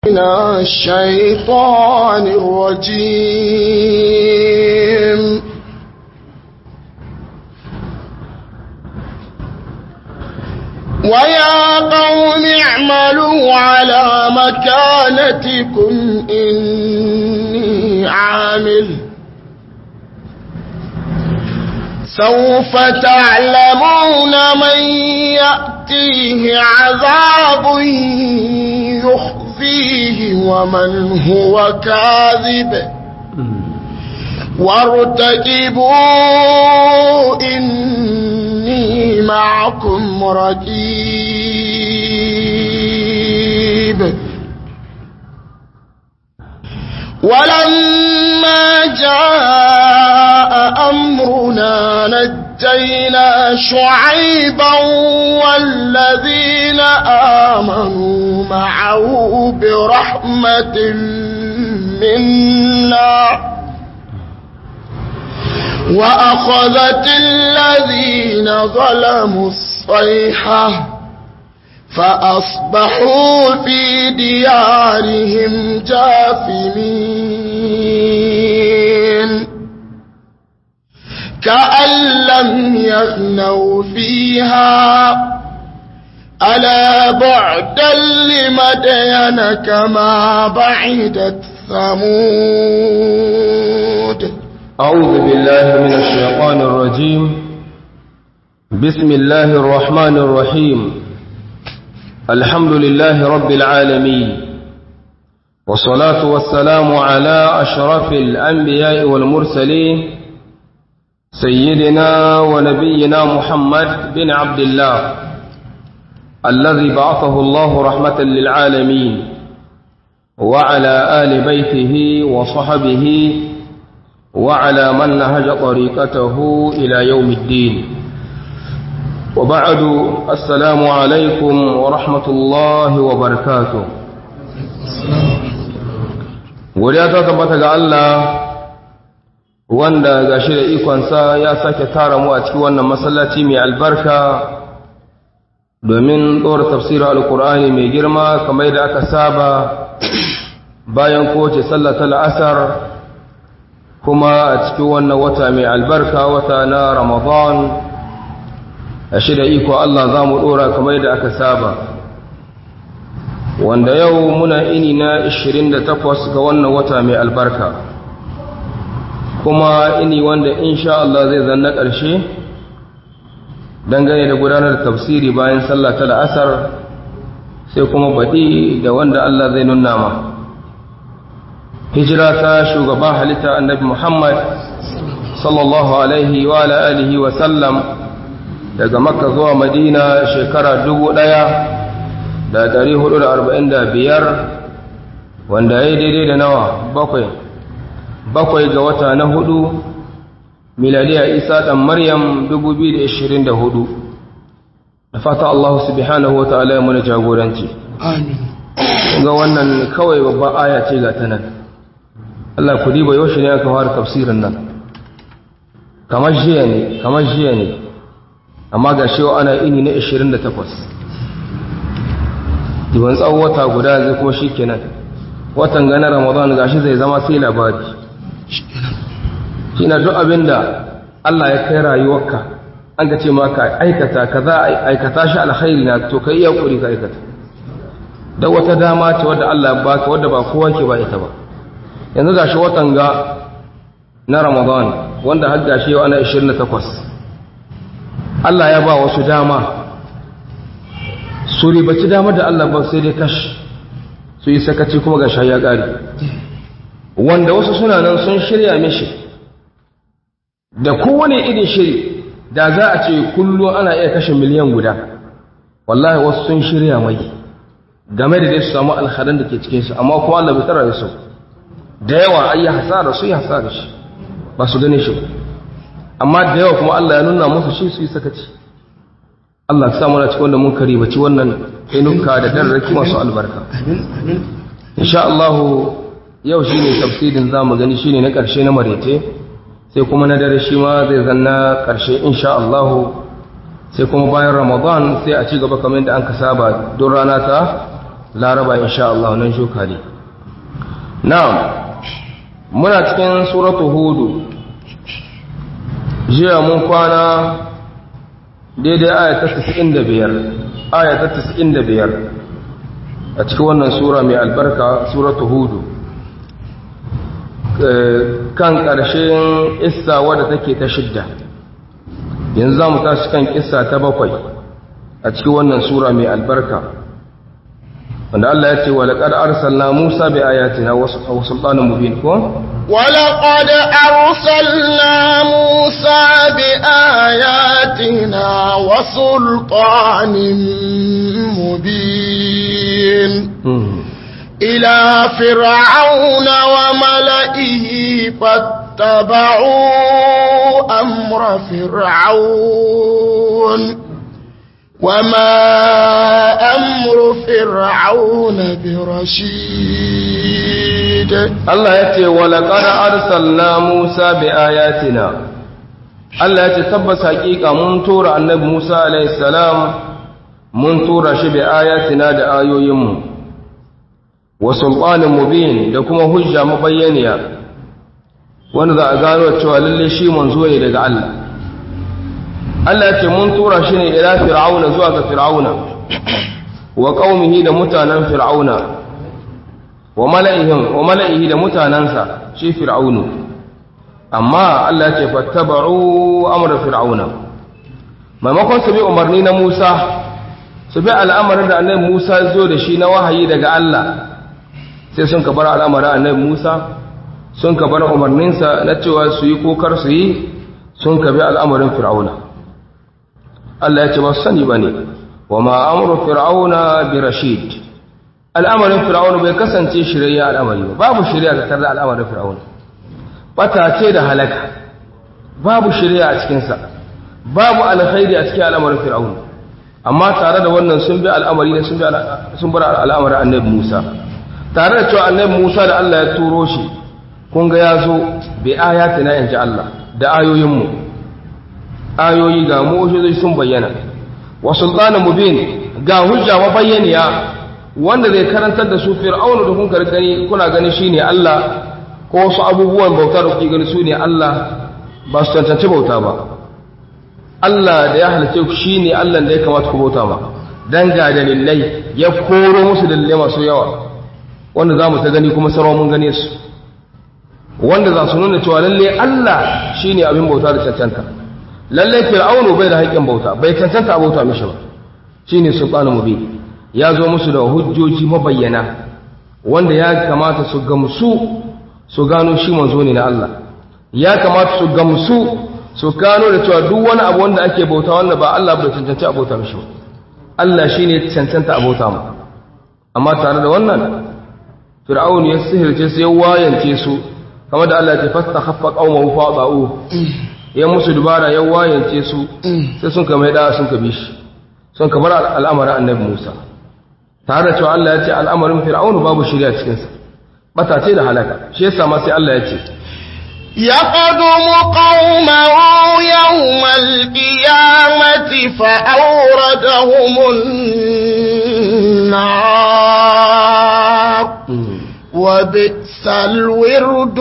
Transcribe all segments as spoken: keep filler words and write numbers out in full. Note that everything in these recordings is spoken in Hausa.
من الشيطان الرجيم ويا قوم اعملوا على مكانتكم إني عامل سوف تعلمون من يأتيه عذاب يخزيه ومن هو كاذب وارتقبوا إني معكم رقيب ولما جاء أمرنا نجينا شعيبا والذين آمنوا معه برحمة منا وأخذت الذين ظلموا الصيحة فأصبحوا في ديارهم جاثمين كأن لم يغنوا فيها ألا بعدا لمدين كما بعدت ثمود. أعوذ بالله من الشيطان الرجيم. بسم الله الرحمن الرحيم. الحمد لله رب العالمين والصلاة والسلام على أشرف الأنبياء والمرسلين سيدنا ونبينا محمد بن عبد الله الذي بعثه الله رحمة للعالمين وعلى آل بيته وصحبه وعلى من نهج طريقته إلى يوم الدين وبعد السلام عليكم ورحمة الله وبركاته. وليا تثبت الله wanda gashi da ikonsa ya sake tara mu a cikin wannan masallaci mai albarka domin ɗora tafsirin alkur'ani mai girma kamar da aka saba bayan kowace sallata la'asar kuma a cikin wannan wata mai albarka wata na Ramadan a shida iko Allah za mu ɗora kamar da aka saba wanda yau muna ini na ishirin da takwas ga wannan wata mai albarka kuma ini wanda insha Allah zai zanna ƙarshe dangane da gudanar da tafsiri bayan sallah ta la'asar sai kuma baɗi da wanda Allah zai nuna ma hijira ta shugaban halitta annabi Muhammad sallallahu alaihi wa alihi wa sallam daga makka zuwa madina shekara dubu ɗaya da ɗari hudu da arba'in da biyar wanda ya yi daidai da nawa bakwai bakwai ga wata na hudu miladiya isa ɗan maryam dubu biyu da ashirin da hudu da fata Allah subhanahu wa ta'ala ya muna jagoranci amin ga wannan kawai babban aya ce ga ta nan Allah ku diba yaushe ne aka fara tafsirin nan kamar jiya ne kamar jiya ne amma ga shi ana ini na ashirin da takwas diban tsawon wata guda zai kuma shi kenan watan gana ramadan gashi zai zama sai labari shi na duk abinda Allah ya kai rayuwarka an ka ce maka aikata kaza aikata shi alkhairi na to kai iya kuri ka aikata da wata dama ce wadda Allah ya baka wadda ba kowa ke ba ita ba yanzu gashi watan ga na ramadan wanda har gashi yau ana ashirin da takwas Allah ya ba wasu dama su ribaci damar da Allah ba sai dai kashi su yi sakaci kuma ga sha ya ƙari wanda wasu suna nan sun shirya mishi da kowane irin shiri da za a ce kullum ana iya kashe miliyan guda wallahi wasu sun shirya mai game da dai su samu alhadan da ke cikinsu amma kuma Allah bai tara da su da yawa ayi hasara su yi hasara shi ba su gane shi amma da yawa kuma Allah ya nuna musu shi su yi sakaci Allah ka samu na cikin wanda mun karibaci wannan inuka da darraki masu albarka insha Allah yau shine tafsirin zamu gani shine na karshe na marete sai kuma na dare shi ma zai zanna karshe insha Allah sai kuma bayan Ramadan sai a ci gaba kamar yadda an ka saba don rana ta laraba insha Allah nan shukari na'am muna cikin suratu hudu jiya mun kwana daidai aya ta tis'in da biyar aya ta tis'in da biyar a cikin wannan sura mai albarka suratu hudu kan ƙarshen issa wadda take ta shidda yanzu za mu tashi kan kissa ta bakwai a cikin wannan sura mai albarka wanda Allah ya ce wa laqad arsalna Musa bi ayatina wa sultanin mubin ko wa laqad arsalna Musa bi ayatina wa sultanin mubin ila fir'auna wa mala'ihi fattaba'u amra fir'aun وما أمر فرعون برشيد الله يتي ولقد أرسلنا موسى بآياتنا الله يتي تبس حقيقة منتور النبي موسى عليه السلام منتور شي بآياتنا دا آيو يمو وسلطان مبين دا كما هجة مبينية وانا أقالوا التوالي شي منزوني دا الله Allah ya ce mun tura shi ne ila fir'auna zuwa ga fir'auna wa qaumihi da mutanen fir'auna wa mala'ihim wa mala'ihi da mutanansa shi fir'aunu amma Allah ya ce fattaba'u amra fir'auna maimakon su bi umarni na Musa su bi al'amarin da annabi Musa ya zo da shi na wahayi daga Allah sai sun ka bar al'amarin annabi Musa sun ka bar umarninsa na cewa su yi kokar su yi sun ka bi al'amarin fir'auna Allah ya ce ba sani ba ne wa ma'amuru fir'auna bi rashid al'amarin fir'auna bai kasance shirya al'amari ba babu shirya ga tarda al'amarin fir'auna bata ce da halaka babu shirya a cikinsa babu alkhairi a cikin al'amarin fir'auna amma tare da wannan sun bi al'amari ne sun bar al'amarin annabi Musa tare da cewa annabi Musa da Allah ya turo shi kun ga ya zo bi ayatina inji Allah da ayoyinmu ayoyi ga mu'jizoji sun bayyana wa sultanin mubin ga hujja mabayyaniya wanda zai karantar da su fir'aunu da kun gani kuna gani shine Allah ko wasu abubuwan bauta da kuke gani su ne Allah ba su tantance bauta ba Allah da ya halice ku shine Allah da ya kamata ku bauta ma dan ga dalilai ya koro musu dalilai masu yawa wanda zamu ta gani kuma sarwa mun gane su wanda za su nuna cewa lalle Allah shine abin bauta da cancanta lalle fir'aunu bai da haƙƙin bauta bai cancanta bauta mishi ba shine sultanu mubin ya zo musu da hujjoji mabayyana wanda ya kamata su gamsu su gano shi manzo ne na Allah ya kamata su gamsu su gano da cewa duk wani abu wanda ake bauta wanda ba Allah bai cancanta a bauta mishi ba Allah shine cancanta a bauta mu amma tare da wannan fir'aun ya sihirce su ya wayance su kamar da Allah ya fastakhaffa qaumahu fa'u ya musu dubara ya wayance su sai sun kama da sun kabi shi sun kamar al'amarin annabi Musa tare da cewa Allah ya ce al'amarin fir'aun babu shari'a cikin sa bata ce da halaka shi yasa ma sai Allah ya ce يقدم قومه يوم القيامة فأوردهم النار وبئس الورد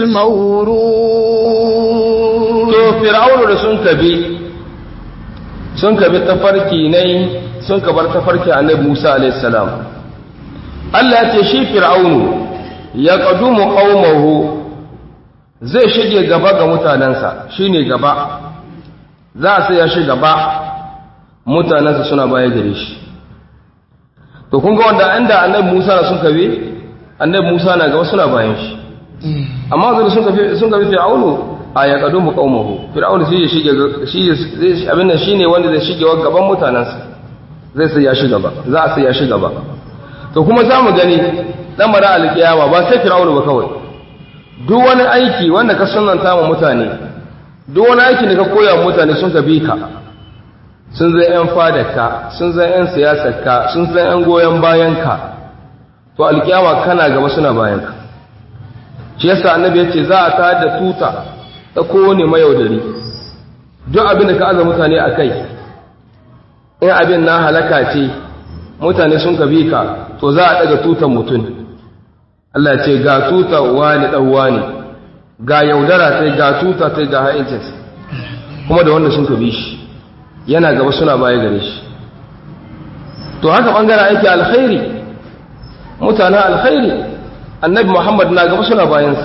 المورود to fir'aunu da sun kabi sun kabi tafarki ne sun kabar tafarki annabi Musa alayhi salam Allah ya ce shi fir'aunu ya qadumu qaumahu zai shige gaba ga mutanensa shine gaba za sai ya shiga gaba mutanensa suna baya gare shi to kun ga wanda inda annabi Musa na sun kabe annabi Musa na gaba suna bayan shi amma zai sun kabe sun kabe fir'aunu a ya qadumu qaumahu fir'aunu sai ya shige shi zai abin nan shine wanda zai shige gaban mutanensa zai sai ya shiga gaba za sai ya shiga gaba to kuma za mu gani dan mara alkiyama ba sai fir'aunu ba kawai duk wani aiki wanda ka sunanta wa mutane duk wani aiki da ka koya wa mutane sun ka bi ka sun zai yan fadarka sun zai yan siyasarka sun zai yan goyon bayanka to alkiyama kana gaba suna bayanka shi yasa annabi ya ce za a tayar da tuta ta kowane mayaudari duk abin da ka aza mutane a kai in abin na halaka ce mutane sun ka bi ka to za a daga tutan mutum Allah ya ce ga tuta wani dan wani ga yaudara sai ga tuta sai ga ha'incin kuma da wanda sun kabi shi yana gaba suna baya gare shi to haka bangaren aiki alkhairi mutanen alkhairi annabi Muhammad na gaba suna bayansa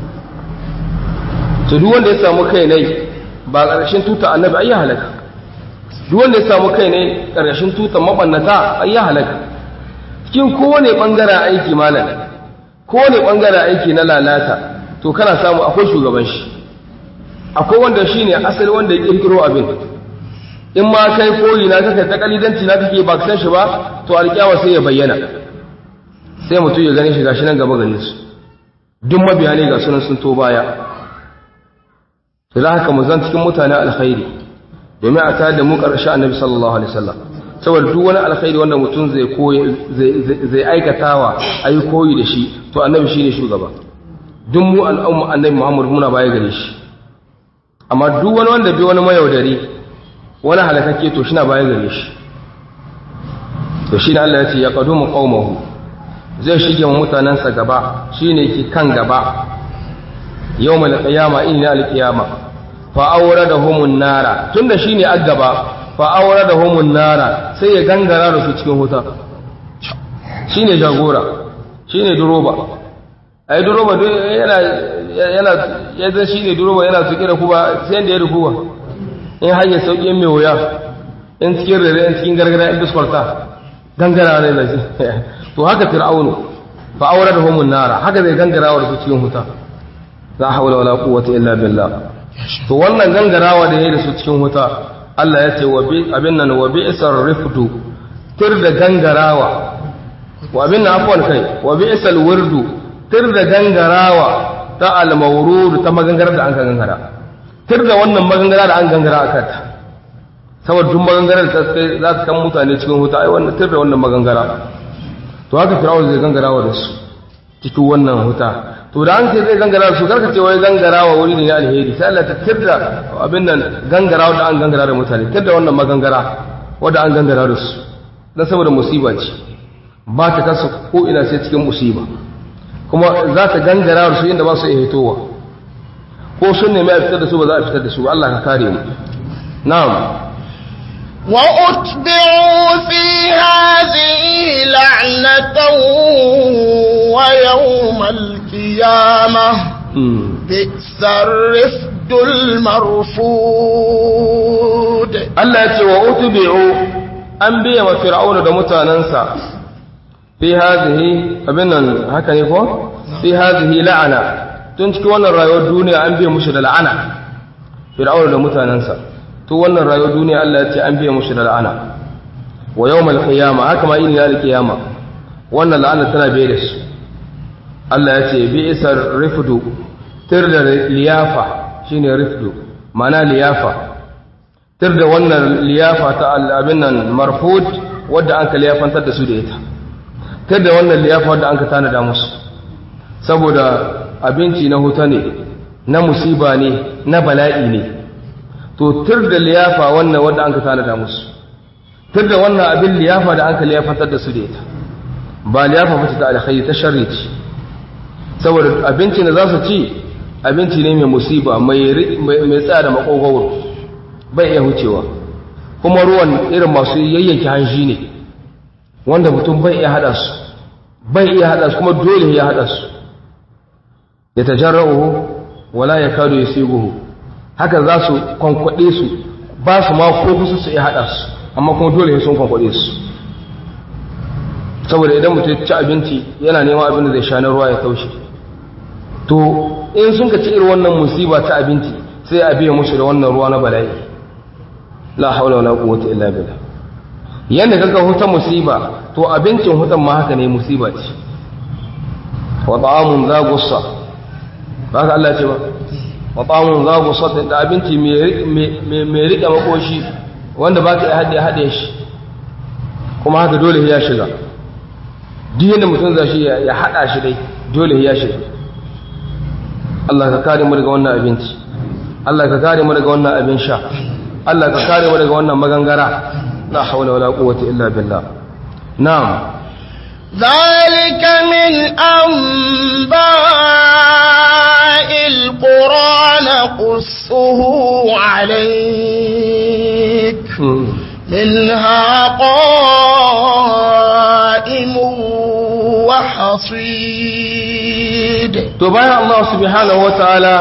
to duk wanda ya samu kai ne ba ƙarshen tuta annabi ai ya halaka duk wanda ya samu kai ne ƙarshen tuta mabannata ai ya halaka cikin kowane bangaren aiki malam kowane bangaren aiki na lalata to kana samu akwai shugaban shi akwai wanda shine asali wanda ya kirkiro abin in ma kai koyi na kake ta kalidanci na kake ba san shi ba to alƙiyawa sai ya bayyana sai mutum ya gane shi gashi nan gaba gare su duk mabiya ne ga sunan sun to baya da haka mu zan cikin mutane alkhairi domin a tare da mu ƙarshe annabi sallallahu alaihi wasallam saboda duk wani alkhairi wanda mutum zai koyi zai zai aikatawa ayi koyi da shi to annabi shine shugaba duk mu al'umma annabi Muhammad muna baya gare shi amma duk wani wanda bi wani mayaudari wani halakakke to shi na baya gare shi to shi ne Allah ya ce ya qadumu qaumahu zai shige mutanansa gaba shine ki kan gaba yawmal qiyama inna al-qiyama fa awradahumun nara tunda shine aggaba fa awradahumun nara sai ya gangara da su cikin wuta shine jagora shine duroba ai duroba yana yana yaza shine duroba yana tuke da kuba sai da ya rukuwa in hanyar sauki mai wuya in cikin rere in cikin gargara in biskarta gangara ne da shi to haka fir'aunu fa awradahumun nara haka zai gangara da su cikin wuta la hawla wala quwwata illa billah to wannan gangarawa da yayi da su cikin wuta Allah ya ce wa bi abin nan wa bi'sar rifdu tir da gangarawa wa abin nan afwan kai wa bi'sal wurdu tir da gangarawa ta al-mawrud ta magangarar da an gangara tir da wannan magangara da an gangara akan ta saboda duk magangarar ta za ta kan mutane cikin wuta ai wannan tir da wannan magangara to haka Fir'aun zai gangarawa da su cikin wannan wuta to da an ce zai gangara su karka ce wai gangarawa wuri ne na alheri sai Allah ta tirda abin nan gangarawa da an gangara da mutane tirda wannan magangara wanda an gangara da su dan saboda musiba ce ba ta kasa ko ina sai cikin musiba kuma za ta gangara da su inda ba su iya hitowa ko sun nemi a fitar da su ba za a fitar da su ba Allah ka kare mu na'am wa utbi'u fi hadhihi la'natan wa yawmal qiyamah bi'sar rifdul marfud Allah ya ce wa utbi'u an biya wa fir'auna da mutanansa fi hadhihi abinan haka ne ko fi hadhihi la'ana tun cikin wannan rayuwar duniya an biya mushi da la'ana fir'auna da mutanansa to wannan rayuwar duniya Allah ya ce an biya mushi da la'ana wa yawmal qiyama haka ma yin yal qiyama wannan la'ana tana biye da su Allah ya ce bi isar rifdu tirda liyafa shine rifdu mana liyafa tirda wannan liyafa ta abin nan marfud wadda an ka liyafantar da su da ita tirda wannan liyafa wadda an ka tanada musu saboda abinci na huta ne na musiba ne na bala'i ne to tirda liyafa wannan wadda an ka tanada musu tirda wannan abin liyafa da an ka liyafantar da su da ita ba liyafa ba ta alkhairi ta sharri ce saboda abinci da za su ci abinci ne mai musiba mai tsaya da makogwaro bai iya hucewa kuma ruwan irin masu yayyanki hanji ne wanda mutum bai iya hada su bai iya hada su kuma dole ya hada su ya tajarra'uhu wala yakadu yasiguhu haka za su kwankwade su ba su ma ko kusa su iya hada su amma kuma dole sun kwankwade su saboda idan mutum ya ci abinci yana neman abin da zai sha na ruwa ya taushe to in sun ka ci irin wannan musiba ta abinci sai a biya musu da wannan ruwa na bala'i la haula wala quwwata illa billah yanda kaga hutan musiba to abincin hutan ma haka ne musiba ce wa ta'amun za gussa ba ka Allah ya ce ba wa ta'amun za gussa da abinci mai mai rika makoshi wanda ba ka hade hade shi kuma haka dole ya shiga duk yanda mutum za shi ya hada shi dai dole ya shiga Allah ka kare mu daga wannan abinci Allah ka kare mu daga wannan abin sha Allah ka kare mu daga wannan magangara la hawla wala quwwata illa billah na'am ذلك من أنباء القرى نقصه عليك منها قائم وحصيد. to bayan Allah subhanahu wataala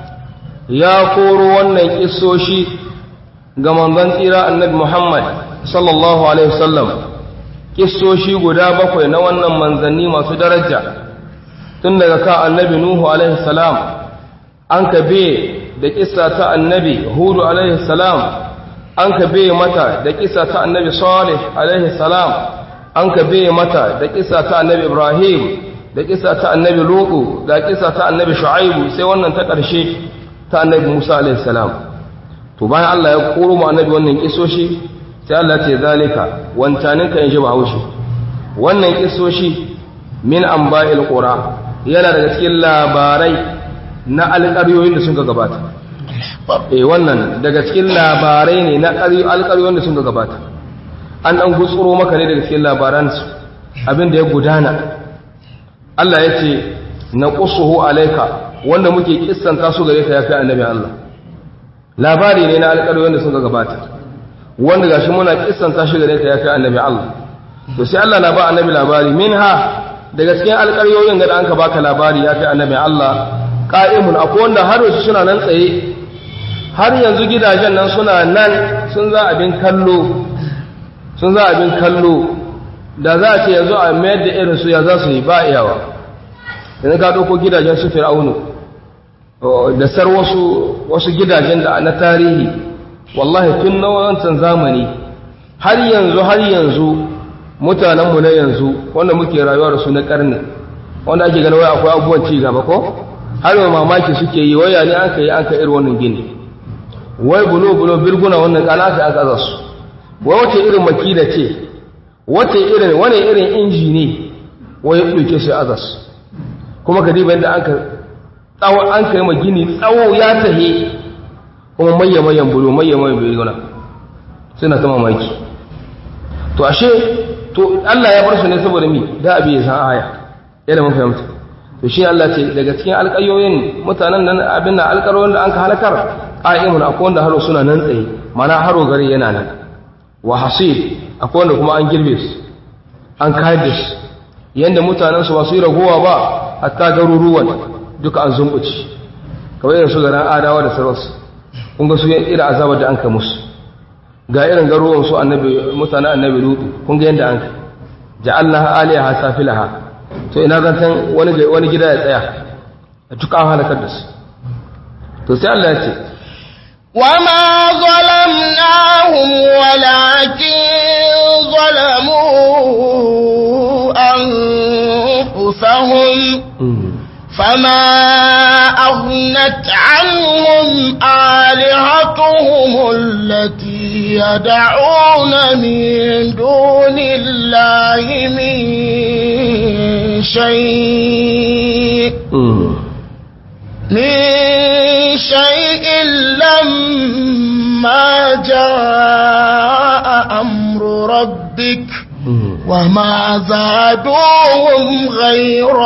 ya koro wannan kissoshi ga manzon tsira annabi Muhammad sallallahu alaihi wasallam, kissoshi guda bakwai na wannan manzanni masu daraja, tun daga ka annabi Nuhu alaihi salam, an kabe da kissa ta annabi Hudu alaihi salam, an kabe mata da kissa ta annabi Salih alaihi salam, an kabe mata da kissa ta annabi Ibrahim, da kissa ta annabi Lutu, da kissa ta annabi Shu'aibu, sai wannan ta ƙarshe ta annabi Musa alaihi salam. to bayan Allah ya koro mu annabi wannan kissoshi, sai Allah ce zalika wancanin ka inji Bahaushe, wannan kissoshi min amba'il qura yana daga cikin labarai na alƙaryoyin da suka gabata. eh wannan daga cikin labarai ne na alƙaryoyin da suka gabata, an dan gutsuro maka ne daga cikin labaran su abin da ya gudana. Allah ya ce naqussuhu alayka, wanda muke kissanta su gare ka ya kai annabi Allah. labari ne na alƙaryoyin da suka gabata, wanda gashi muna kissanta shi gare ka ya kai annabi Allah. to sai Allah na ba annabi labari minha, daga cikin alƙaryoyin da an ka baka labari ya kai annabi Allah, qa'imun, akwai wanda har yanzu suna nan tsaye, har yanzu gidajen nan suna nan sun za abin kallo, sun za abin kallo da za a ce yanzu a mayar da irin su ya za su yi ba iyawa. yanzu ka ɗauko gidajen su fir'aunu da sar wasu wasu gidajen da na tarihi, wallahi tun na wancan zamani har yanzu har yanzu mutanenmu na yanzu wanda muke rayuwa da su na karni, wanda ake ganin wai akwai abubuwan ci gaba ko har yau mamaki suke yi, waya ne an kai an kai irin wannan gini, wai bulo bulo birguna wannan kana aka aka aza su, wai wace irin makida ce, wace irin wani irin inji ne wai ya duke su aza su, kuma ka diba yadda an ka tsawo an kai ma gini tsawo ya tahe, kuma mayya mayyan bulo mayya mayyan birguna suna ta mamaki. to ashe to Allah ya bar su ne saboda mi da abi ya san aya yadda mun fahimta. to shi Allah ce daga cikin alƙayoyin mutanen nan abin nan alƙarorin da an ka halakar, qa'imun, akwai wanda haro suna nan tsaye, mana haro gari yana nan, wa hasid, akwai wanda kuma an girbe su an kayar da su, yanda mutanen su ba su yi ragowa ba, hatta garuruwan duka an zumbuci, kawai da su garan adawa da sarausu, kun ga su yin irin azabar da an ka musu. ga irin garuruwan su annabi mutanen annabi Lutu, kun ga yanda an ka ja'alnaha aliyaha safilaha. to ina zantan wani wani gida ya tsaya a tuka halakar da su. to sai Allah ya ce wama zalamnahum walakin zalamu anfusahum fama aghnat anhum alihatuhum allati yad'una min dunillahi min شيء من شيء لما جاء أمر ربك وما زادوهم غير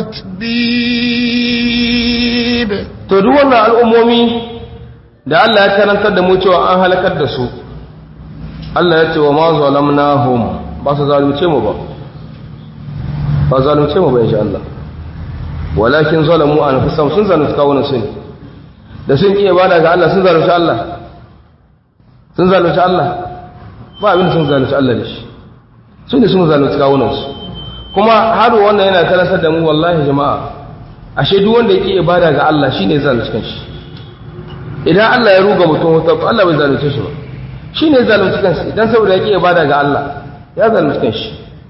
تتبيب. to duk wannan al'ummomi da Allah ya karantar da mu cewa an halakar da su, Allah ya ce wa ma zalamnahum, ba su zalunce mu ba ba zalunce mu ba insha Allah, walakin zalamu anfusahum, sun zalunta kawunan su ne, da sun iya bada ga Allah sun zalunta Allah, sun zalunta Allah ba abin sun zalunta Allah da shi, su ne sun zalunta kawunan su. kuma har wannan yana karantar da mu wallahi jama'a, ashe duk wanda yake ibada ga Allah shine zalunta kanshi. idan Allah ya ruga mutum wata, Allah bai zalunce shi ba, shine zalunta kansa, idan saboda yake ibada ga Allah ya zalunta kanshi.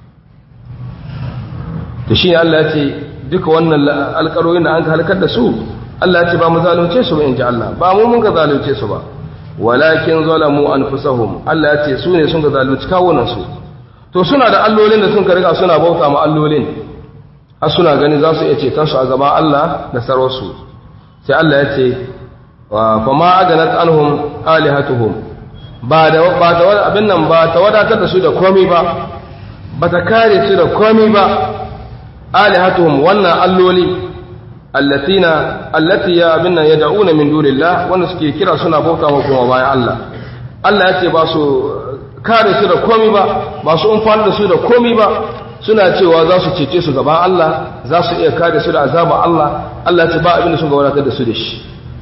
to shi ne Allah ya ce duka wannan alƙarorin da an ka halakar da su, Allah ya ce ba mu zalunce su ba in ji Allah, ba mu mun ka zalunce su ba, walakin zalamu anfusahum, Allah ya ce su ne sun ka zalunci kawunan su. to suna da allolin da sun ka riga suna bauta ma allolin, har suna gani za su iya ceton su a gaban Allah da sarwarsu. sai Allah ya ce fa ma aganat anhum alihatuhum, ba da ba da abin nan ba ta wadatar da su da komai ba, bata kare su da komai ba alihatuhum wannan alloli allatina allati ya abinna yad'una min dunillah wanda suke kira suna bauta wa kuma bayan Allah Allah yace ba su kare su da komai ba ba su umfani da su da komai ba suna cewa za su cece su gaban Allah za su iya kare su da azaba Allah Allah yace ba abin da sun ga wadatar da su da shi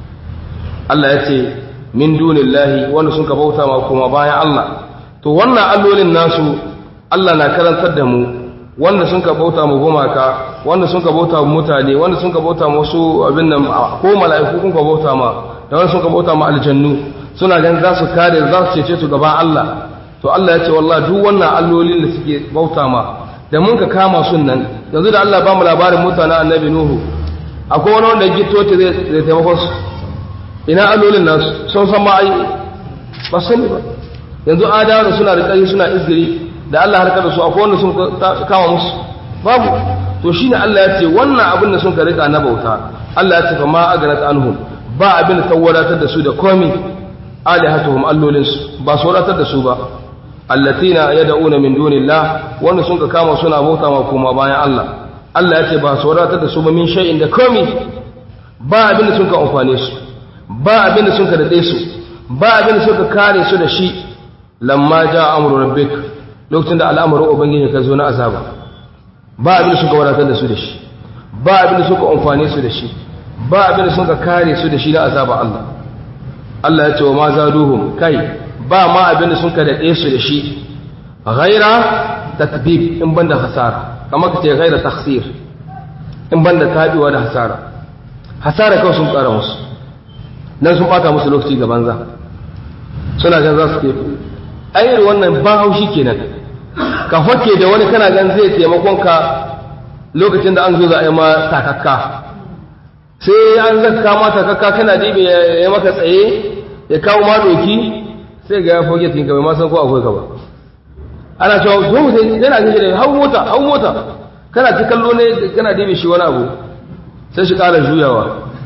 Allah yace min dunillahi wanda sun ka bauta ma kuma bayan Allah to wannan allolin nasu Allah na karantar da mu wanda sun ka bauta mu gumaka wanda sun ka bauta mu mutane wanda sun ka bauta mu wasu abin nan ko mala'iku kun ka bauta ma da wanda sun ka bauta mu aljannu suna ganin za su kare za su cece su gaban Allah to Allah ya ce wallahi duk wannan allolin da suke bauta ma da mun ka kama sunnan yanzu da Allah ba mu labarin mutanen annabi Nuhu akwai wani wanda gito ta zai zai taimaka su ina allolin nasu sun san ma ai ba sani ba yanzu adawa da suna da ƙarfi suna izgiri da Allah harkar da su akwai wanda sun kama musu babu to shine Allah ya ce wannan abin da sun ka rika na bauta Allah ya ce fa ma aganat anhum ba abin da tawadatar da su da komai alihatuhum allolinsu ba su wadatar da su ba allatina yad'una min dunillah wanda sun ka kama suna bauta ma kuma bayan Allah Allah ya ce ba su wadatar da su ba min shay'in da komai ba abin da sun ka amfane su ba abin da sun ka dade su ba abin da suka kare su da shi lamma ja amru rabbik lokacin da al'amarin ubangiji ka zo na azaba ba abin da suka wadatar da su da shi ba abin da suka amfane su da shi ba abin da suka kare su da shi na azaba Allah Allah ya ce wa ma zaduhum kai ba ma abin da suka dade su da shi ghaira tatbib in banda hasara kamar ka ce ghaira takhsir in banda tabiwa da hasara hasara kawai sun kara musu dan sun bata musu lokaci ga banza suna gan za su ke ayyar wannan ba haushi kenan ka fake da wani kana gan zai taimakon ka lokacin da an zo za a yi ma takakka sai an zaka ma takakka kana dibe ya maka tsaye ya kawo ma doki sai ga ya foge tinka bai ma san ko akwai ka ba ana cewa zo mu sai yana gaje da hau mota hau mota kana ta kallo ne kana dibe shi wani abu sai shi ƙara juyawa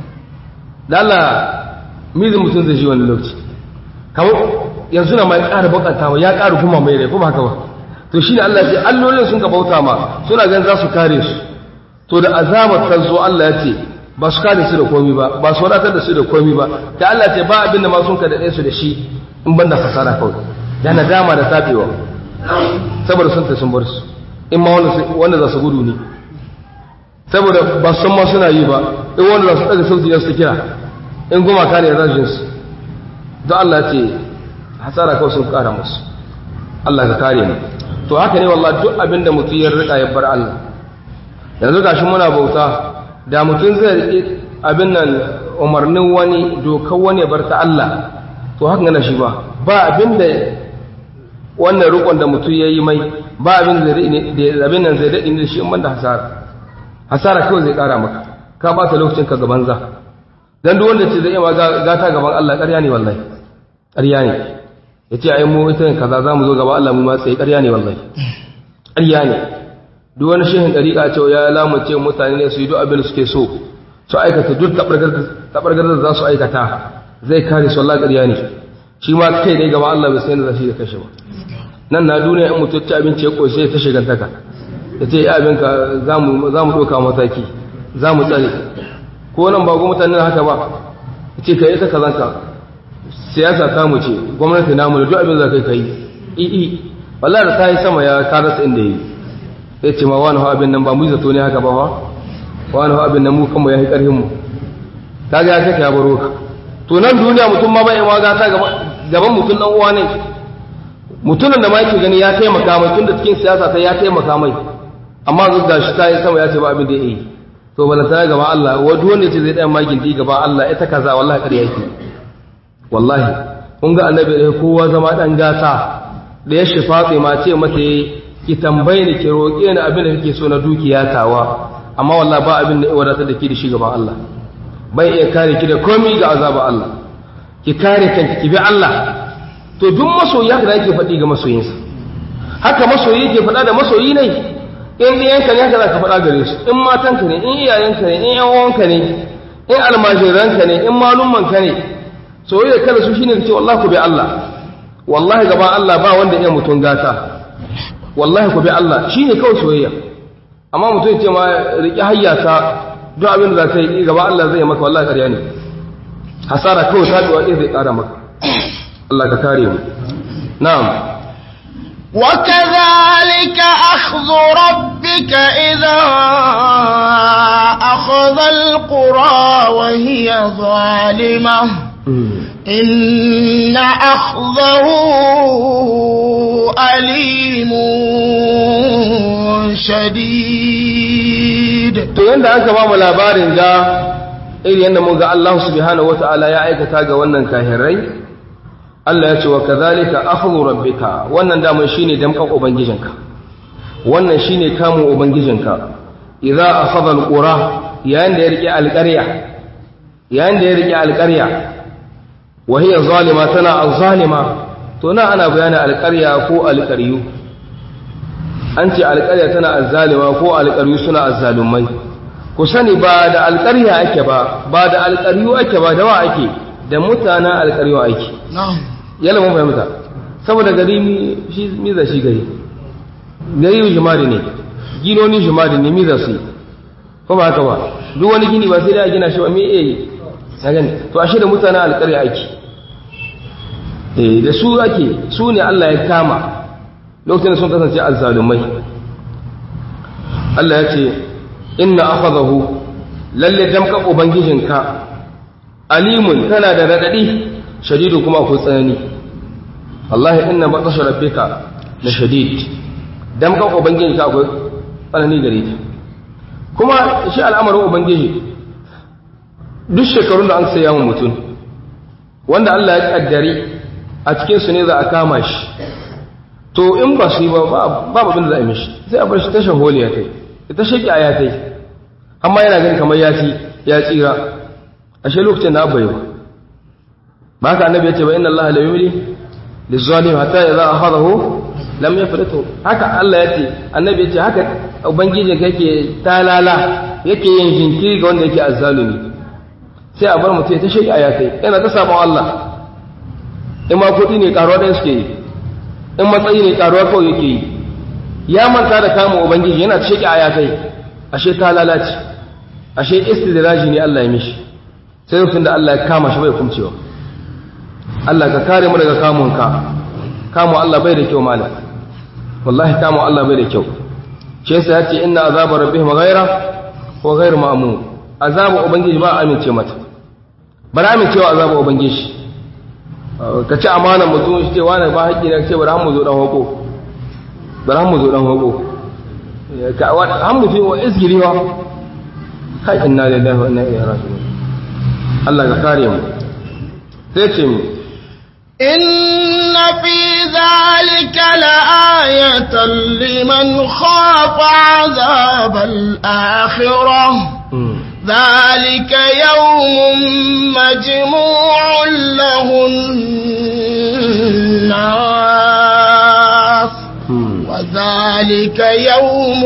da Allah mizin mutum zai ji wani lokaci kamar yanzu na mai ƙara bakanta ya ƙara kuma mai rai kuma haka ba to shine Allah ya ce allolin sun ka bauta ma suna ganin za su kare su to da azabar ta zo Allah ya ce ba su kare su da komai ba ba su wadatar da su da komai ba da Allah ya ce ba abin da ma sun ka dade su da shi in banda fasara kawai da nadama da tabewa saboda sun ta sun bar su in ma wanda za su gudu ne saboda ba san ma suna yi ba in wanda za su daga sauti ya su kira in goma kare rajin su don Allah ya ce hasara kawai sun kara musu Allah ka kare mu to haka ne wallahi duk abin da mutum ya rika ya bar Allah yanzu gashi muna bauta da mutum zai rike abin nan umarnin wani dokar wani bar ta Allah to haka ne shi ba ba abin da wannan rukun da mutum yayi mai ba abin da da abin nan zai dade da shi in banda hasara hasara kawai zai kara maka ka ba ta lokacin ka gaban za dan duk wanda ce zai yi ma gata gaban Allah ƙarya ne wallahi ƙarya ne ya ce ai mu ita kaza za mu zo gaba Allah mu ma tsaye ƙarya ne wallahi ƙarya ne duk wani shehin ɗariƙa cewa ya lamunce mutane ne su yi duk abin da suke so su aikata duk taɓargar da za su aikata zai kare su wallahi ƙarya ne shi ma kai dai gaba Allah bai sai da zashi da kashe ba nan na duniya in mutum ci abinci ya ƙoshe ta shigantaka ya ce ya abinka za mu ɗauka mataki za mu tsare ko nan ba ko mutane haka ba ya ce ka yi ta kazanka siyasa ta mu ce gwamnati namu da duk abin da kai kai ii wallahi da ta yi sama ya karasa inda yi ya ce ma wani hau abin nan ba mu zato ne haka ba wa wani hau abin nan mu kanmu ya yi ƙarfin mu ta ga ya kaka ya baro ka to nan duniya mutum ma bai ma gata gaban mutum dan uwa ne mutumin da ma yake gani ya taimaka mai tun da cikin siyasa ta ya taimaka mai amma zuwa da shi ta yi sama ya ce ba abin da ya yi to balanta gaba Allah wa duk wanda ce zai dan magin di gaba Allah ita kaza wallahi ƙarya yake wallahi kun ga annabi da kowa zama dan gata da ya shi Fatima ce mata ki tambaye ni ki roƙe ni abin da kike so na dukiya tawa amma wallahi ba abin da ya wadatar da ki da shi gaban Allah bai iya kare ki da komai ga azaba Allah ki kare kanki ki bi Allah to duk masoyi haka yake faɗi ga masoyinsa haka masoyi yake faɗa da masoyi ne in ɗiyanka ne haka za ka faɗa gare su in matanka ne in iyayenka ne in yan uwanka ne in almajiranka ne in malummanka ne soyayya kada su shine ce wallahi ku bi Allah wallahi gaba Allah ba wanda ya mutun gata wallahi ku bi Allah shine kawai soyayya amma mutum ya ce ma riki hayyata duk abin da za ka yi gaba Allah zai maka wallahi ƙarya ne hasara kawai ta duwa ɗaya zai ƙara maka Allah ka kare mu na'am وكذلك أخذ ربك إذا أخذ القرى وهي ظالمة إن أخذه أليم شديد. to yanda aka ba mu labarin ga irin yanda mun ga Allah subhanahu wataala ya aikata ga wannan kahirai Allah ya ce wa kazalika akhdhu rabbika wannan da mun shine damkan ubangijinka wannan shine kamun ubangijinka idza akhadha alqura yayin da ya rike alqarya yayin da ya rike alqarya wa hiya zalima tana azzalima to na ana bayani alqarya ko alqaryu an ce alqarya tana azzalima ko alqaryu suna azzalumai ku sani ba da alqarya ake ba ba da alqaryu ake ba da wa ake da mutanen alqaryu ake na'am yalla mun fahimta saboda gari shi miza shi gari gari jimadi ne ginoni jimadi ne miza su ko ba haka ba duk wani gini ba sai da gina shi ba me eh na gani to ashe da mutanen alƙarya ake eh da su ake su ne Allah ya kama lokacin da sun kasance azzalumai Allah ya ce inna akhadahu lalle damka ubangijinka alimun tana da radadi shadidu kuma akwai tsanani wallahi inna batasha rabbika la shadid dan kan ubangiji ka akwai tsanani gare ta kuma shi al'amarin ubangiji duk shekarun da an saya mu mutum wanda Allah ya kaddari a cikin su ne za a kama shi to in ba su yi ba ba abin da za a yi mishi sai a bar shi tashin holiya kai ita shaki aya tai amma yana ganin kamar ya ci ya tsira ashe lokacin da abai ba ba haka annabi ya ce ba inna Allah la yumli lizalim hatta idza akhadahu lam yafritu haka Allah ya ce annabi ya ce haka ubangiji yake talala yake yin jinkiri ga wanda yake azzalumi sai a bar mutum ya ta shege ayatai yana ta sabon Allah in ma kudi ne karuwa da suke yi in matsayi ne karuwa kawai yake yi ya manta da kama ubangiji yana ta shege ayatai ashe talala ce ashe istidraji ne Allah ya mishi sai rufin da Allah ya kama shi bai kumcewa Allah ka kare mu daga kamunka kamu Allah bai da kyau malam wallahi kamu Allah bai da kyau shi yasa yace inna azaba rabbihim ghayra wa ghayr ma'mun azaba ubangiji ba amince mata ba na amincewa azaba ubangiji ka ci amana mutum shi ce wani ba haƙi ne ce bari mu zo dan hoko bari mu zo dan hoko ka wa an mutum wa isgiriwa kai inna lillahi wa inna ilaihi raji'un Allah ka kare mu sai ce mu إن في ذلك لآية لمن خاف عذاب الآخرة ذلك يوم مجموع له الناس وذلك يوم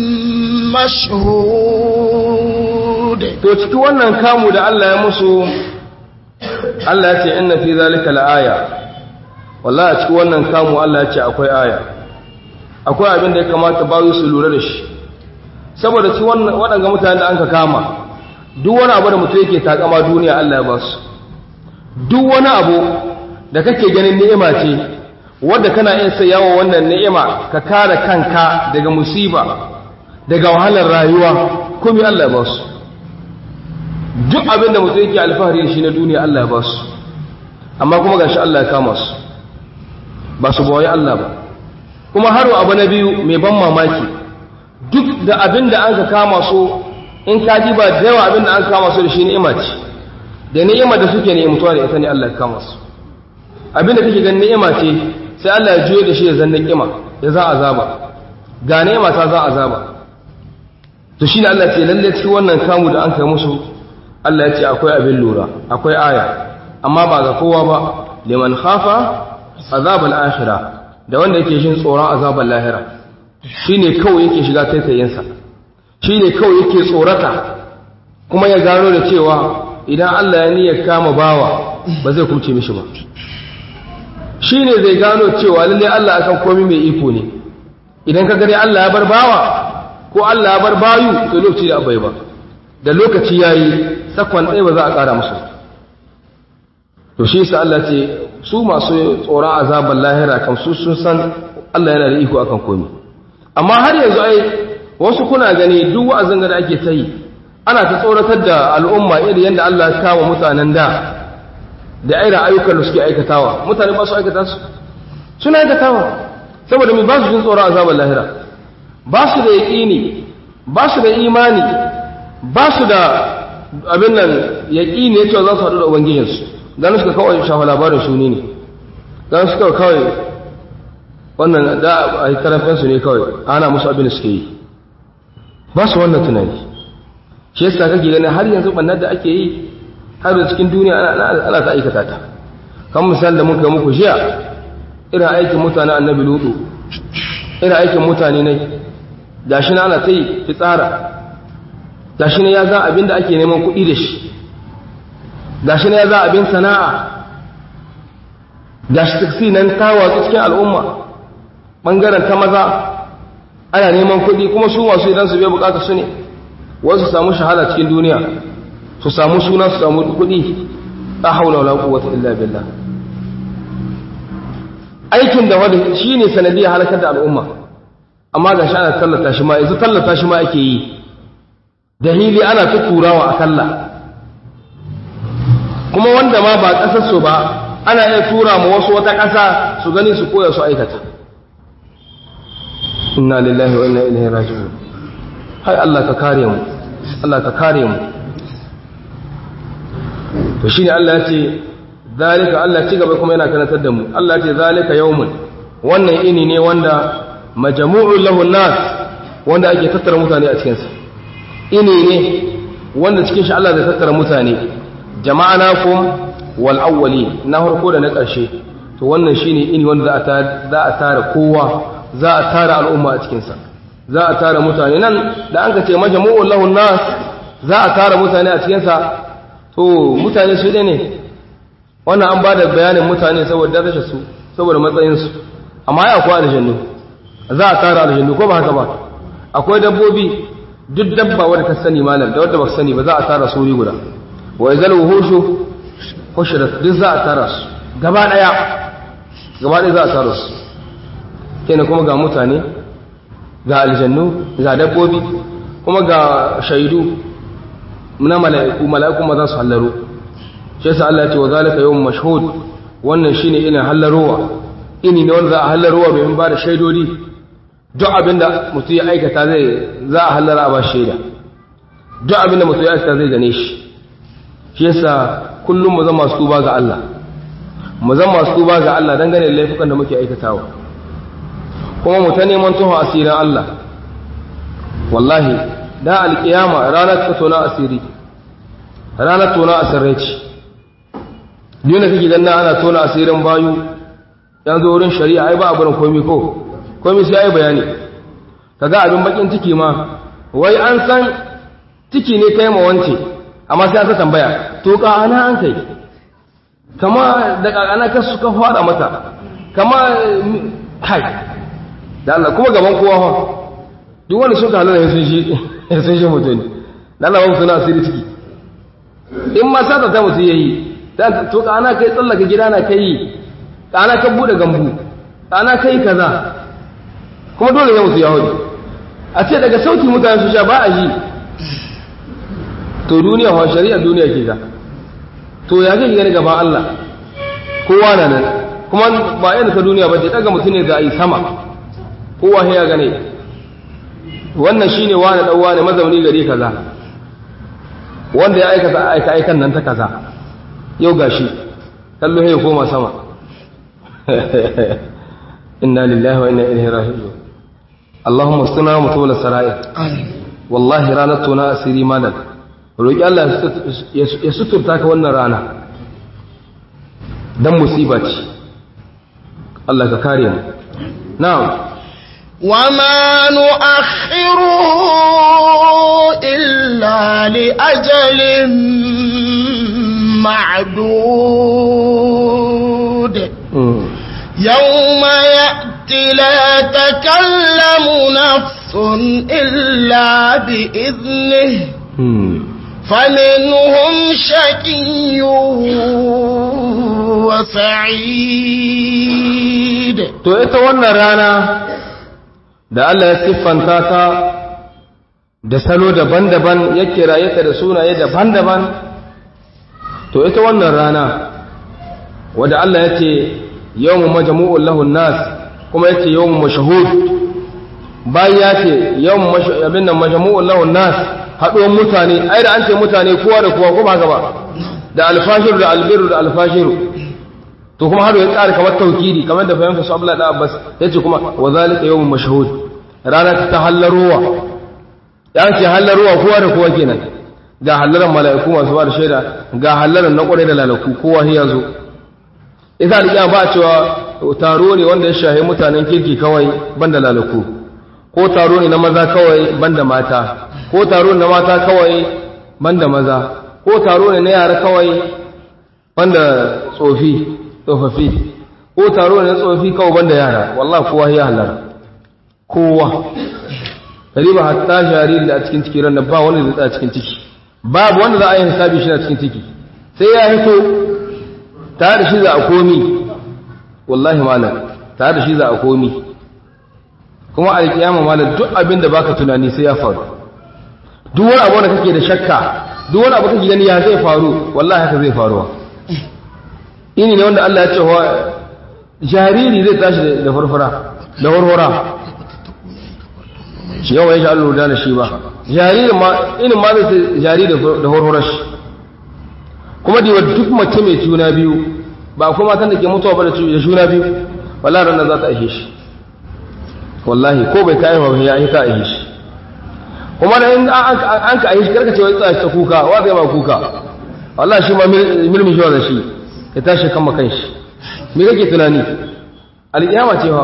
مشهود to cikin wannan kamu da Allah ya musu Allah ya ce inna fi zalika la'aya wallahi cikin wannan kamu Allah ya ce akwai aya akwai abin da ya kamata bayu su lura da shi saboda su wannan wadanga mutanen da anka kama duk wani abu da mutum yake takama duniya Allah ya ba su duk wani abu da kake ganin ni'ima ce wanda kana iya sayawa wannan ni'ima ka kare kanka daga musiba daga wahalar rayuwa kuma Allah ya ba su duk abin da mutum yake alfahari da shi na duniya Allah ya ba su amma kuma gashi Allah ya kama su ba su bawaye Allah ba kuma har abu na biyu mai ban mamaki duk da abin da an ka kama su in ka ji ba da yawa abin da an kama su da shi ni'ima ce da ni'ima da suke ne mutuwa da ita ne Allah ya kama su abin da kake ganin ni'ima ce sai Allah ya juye da shi ya zanna ni'ima ya za azaba ga ni'ima ta za azaba to shine Allah ya ce lalle cikin wannan kamu da an kai musu Allah ya ce akwai abin lura akwai aya amma ba ga kowa ba liman khafa azabal akhirah da wanda yake jin tsoron azabal lahira shine kawai yake shiga taitayinsa shine kawai yake tsorata kuma ya gano da cewa idan Allah ya niyyar kama bawa ba zai kuce mishi ba shine zai gano cewa lalle Allah akan komai mai iko ne idan ka gani Allah ya bar bawa ko Allah ya bar bayu to lokaci da abai ba da lokaci yayi sakon ɗaya ba za a ƙara musu to shi yasa Allah ce su masu tsoron azabar lahira kan su sun san Allah yana da iko akan komai amma har yanzu ai wasu kuna gani duk wa'azin da ake ta yi ana ta tsoratar da al'umma irin yadda Allah ya kawo mutanen da da irin ayyukan da suke aikatawa mutane ba su aikata su suna aikatawa saboda mai ba su jin tsoron azabar lahira ba su da yaƙini ba su da imani ba su da abin nan yaƙini ya cewa za su haɗu da ubangijinsu don suka kawai shafa labarin shuni ne don suka kawai wannan da a yi tarafinsu ne kawai ana musu abin da suke yi ba su wannan tunani shi yasa kake gani har yanzu bannar da ake yi har da cikin duniya ana ta aikata ta kan misali da muka muku jiya irin aikin mutane annabi lutu irin aikin mutane ne gashi na ana ta yi fitsara gashi ne ya za abin da ake neman kuɗi da shi gashi ne ya za abin sana'a gashi taksi nan ta watsu cikin al'umma ɓangaren ta maza ana neman kuɗi kuma su masu idan su biya bukata su ne wasu samu shahada cikin duniya su samu suna su samu kuɗi la haula wala quwwata illa billah aikin da wanda shine sanadiyar halakar da al'umma amma ga shi ana tallata shi ma yanzu tallata shi ma ake yi dalili ana ta turawa a kalla kuma wanda ma ba kasar su ba ana iya tura mu wasu wata ƙasa su gani su koya su aikata inna lillahi wa inna ilaihi raji'un hai Allah ka kare mu Allah ka kare mu to shine Allah ya ce zalika Allah ci gaba kuma yana karantar da mu Allah ya ce zalika yawmun wannan ini ne wanda majmu'ul lahu nas wanda ake tattara mutane a cikin sa ini ne wanda cikin shi Allah zai tattara mutane jama'anakum wal awwalin na harko da na ƙarshe to wannan shine ini wanda za a za a tara kowa za a tara al'umma a cikin sa za a tara mutane nan da an ka ce majmu'ul lahu nas za a tara mutane a cikin sa to mutane su ne wannan an bada bayanin mutane saboda darajar su saboda matsayin su amma ya akwai aljannu za a tara aljannu ko ba haka ba akwai dabbobi duk dabba wadda ka sani malam da wadda ba ka sani ba za a tara su guda wa yazal wuhushu hushirat duk za a tara su gaba daya gaba daya za a tara su kenan kuma ga mutane ga aljannu ga dabbobi kuma ga shaidu na mala'iku mala'iku ma za su hallaro shi yasa Allah ya ce wa zalika yawm mashhud wannan shine ina hallarowa ini ne wanda za a hallarowa domin ba da shaidodi duk abinda mutum ya aikata zai za a hallara a ba shaida duk abinda mutum ya aikata zai gane shi shi yasa kullum mu zama su tuba ga Allah mu zama su tuba ga Allah dangane da laifukan da muke aikatawa kuma mu ta neman tuhu asirin Allah wallahi da alkiyama ranar ta tona asiri ranar tona asirai ce dina kake ganna ana tona asirin bayu yanzu wurin shari'a ai ba a barin komai ko komai sai ai bayani kaga abin bakin ciki ma wai an san ciki ne kai ma wance amma sai aka tambaya to ka ana an kai kama da kakana ka suka fara mata kama kai da Allah kuma gaban kowa fa duk wanda suka halala sun shi sun shi mutum da Allah ba su na asiri ciki in ma sata ta mutu yayi to ka ana kai tsallaka gida na kai ka ana ka bude gambu ka ana kai kaza kuma dole ya mutu ya hoji a ce daga sauki mutane su sha ba a yi to duniya wa shari'a duniya ke ga to ya zai gani gaban Allah kowa na nan kuma ba yana ka duniya ba ce daga mutum ne za a yi sama kowa ya gane wannan shine wani dan wani mazauni gari kaza wanda ya aikata aika aikan nan ta kaza yau gashi kallo ya koma sama inna lillahi wa inna ilaihi raji'un Allahumma sunna mutawalla sara'ir wallahi ranar tona asiri malam roki Allah ya suturta ka wannan rana dan musiba ce Allah ka kare mu na'am وما نؤخره إلا لأجل معدود يوم يأتي لا تكلم تظلم نفس إلا بإذنه فمنهم شقي وسعيد. to ita wannan rana da Allah ya siffanta ta da salo daban-daban ya kiraye ta da sunaye daban-daban, to ita wannan rana wadda Allah ya ce yawmun majmu'un lahun nas kuma ya ce yawmun mashhud, bayan ya ce yawmun abin nan majmu'un lahun nas haɗuwar mutane, ai da an ce mutane kowa da kowa kuma gaba da alfashiru da albiru da alfashiru, to kuma har ya ƙara kamar taukidi kamar da fahimta su Abdullahi da Abbas yace kuma wa zalika yawmun mashhud, rana ta hallarowa, ya ce hallarowa kowa da kowa kenan, ga hallaran mala'iku masu ba da shaida, ga hallaran na ƙwarai da lalaku kowa ya zo. Isa da ba cewa taro ne wanda ya shahi mutanen kirki kawai banda lalaku, ko taro ne na maza kawai banda mata, ko taro ne na mata kawai banda maza, ko taro ne na yara kawai banda tsofi tsofaffi, ko taro ne na tsofi kawai banda yara. Wallahi kowa ya hallara, kowa kariba hatta jariri da a cikin ciki ran ba wanda zai a cikin ciki, babu wanda za a yi hisabi shi a cikin ciki, sai ya hito tare da shi za a komi. Wallahi malam tare da shi za a komi, kuma alkiyama malam duk abin da baka tunani sai ya faru, duk wani abu da kake da shakka, duk wani abu kake gani ya zai faru, wallahi haka zai faruwa. Ini ne wanda Allah ya ce wa jariri zai tashi da farfara da warwara, shi yawa ya ji Allah da shi ba jaririn ma inin ma zai jari da horhorar shi. Kuma da duk mace mai juna biyu, ba kuma matan da ke mutuwa ba da juna biyu, wallahi ranar za ta aihe shi, wallahi ko bai kayi ba ya yi ta aihe shi. Kuma da in an ka aihe shi karka ce wai tsaya ta kuka, wa zai ma kuka, wallahi shi ma milmi shi da shi ya tashi kan makan shi. Me kake tunani alƙiyama cewa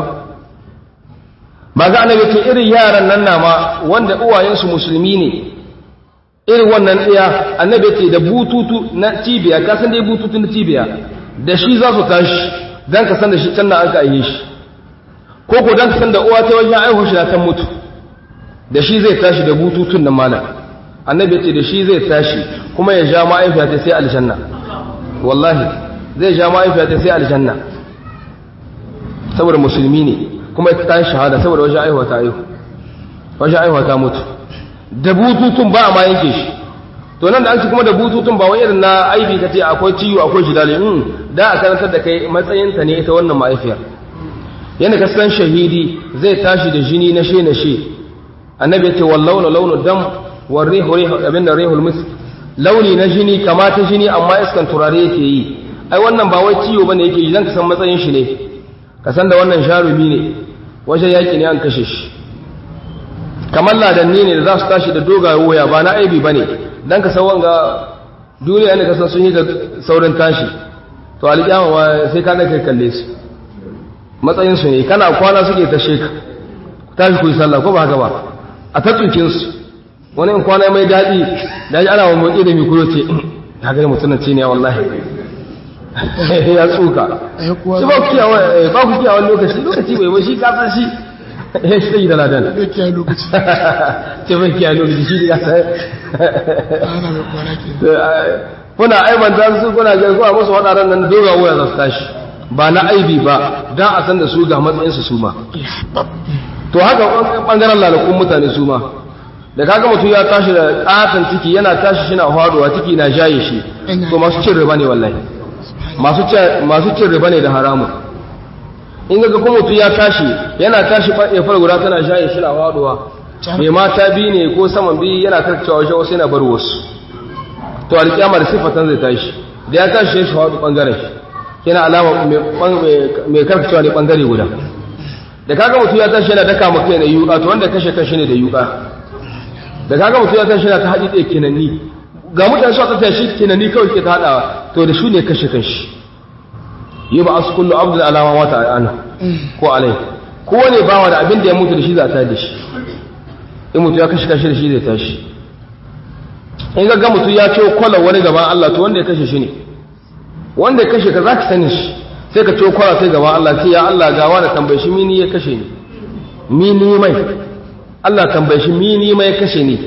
ba ga annabi ce irin yaran nan na ma wanda uwayensu musulmi ne, irin wannan ɗaya annabi ce da bututu na cibiya, ka san dai bututu na cibiya da shi za su tashi dan ka san da shi can na an ka aihe shi, ko ko dan ka san da uwa ta wajen aihu shi na ta mutu, da shi zai tashi da bututun nan malam. Annabi ce da shi zai tashi kuma ya ja ma'aifiya ta sai aljanna, wallahi zai ja ma'aifiya ta sai aljanna saboda musulmi ne, kuma ta tashi shahada saboda wajen aihuwa ta aihu, wajen aihuwa ta mutu, da bututun ba a ma yanke shi. To nan da an ci kuma da bututun ba wani irin na aibi ka ce akwai ciwo akwai jidali, in da a karantar da kai matsayinta ne ita wannan ma'aifiyar. Yana ka san shahidi zai tashi da jini na she na she, annabi ya ce wallauna launu dam wa rihu rihu abin da rihul misk, launi na jini kama ta jini amma iskan turare yake yi. Ai wannan ba wai ciwo bane yake yi, dan ka san matsayin shi ne, ka san da wannan jarumi ne, wajen yaki ne an kashe shi. Kamar ladanni ne da za su tashi da dogaye waya, ba na aibi bane, dan ka san wanga duniya ne ka san sun yi da saurin tashi, to alƙiyama ma sai ka kai kalle su, matsayin su ne, kana kwana suke ta sheka tashi ku yi sallah ko ba haka ba, a tattukin su. Wani in kwana mai daɗi da ji ana wa motsi da mikro ce ta gani mutum ce ne wallahi ya tsuka shi ba ku kiyawa ba ku kiyawa lokaci lokaci bai bai shi kafin shi ya shi da ladan bai kiyaye lokaci ce bai kiyaye lokaci shi ya sai ana mai kwana ke kuna aibanta su kuna ga ko musu wadannan nan doga waya za su tashi ba na aibi ba dan a san da su ga matsayin su su ma. To haka bangaren lalakun mutane su ma da kaga mutum ya tashi da katon ciki yana tashi shi na faduwa ciki na jaye shi, to masu cin riba ne wallahi, masu cin riba ne da haramun. In ga kuma mutum ya tashi yana tashi ya fara guda tana jaye shi na faduwa, mai mata biyu ne ko saman biyu yana karkacewa wajen wasu yana bar wasu, to alƙiyama da sifatan zai tashi da ya tashi ya shi faɗu ɓangaren shi yana alama mai karkacewa ne ɓangare guda. Da kaga mutum ya tashi yana daka maka yana yuƙa, to wanda kashe kanshi ne da yuƙa. Da kaga mutum ya tashi yana ta haɗi ɗaya kinanni, ga mutane su a tafiya shi kinanni kawai ke ta haɗawa, to da shi ne kashe kanshi. Yi ba a su kullu abdul alama wata ana ko alai, kowane bawa da abin da ya mutu da shi za a tare da shi, in mutu ya kashe kanshi da shi zai tashi. In ga mutum ya ce kwallon wani gaban Allah, to wanda ya kashe shi ne, wanda ya kashe ka za ka sani shi, sai ka ce kwallon sai gaban Allah, ce ya Allah gawa da tambayi shi mini ya kashe ni, mini mai Allah tambaye shi mini mai kashe ni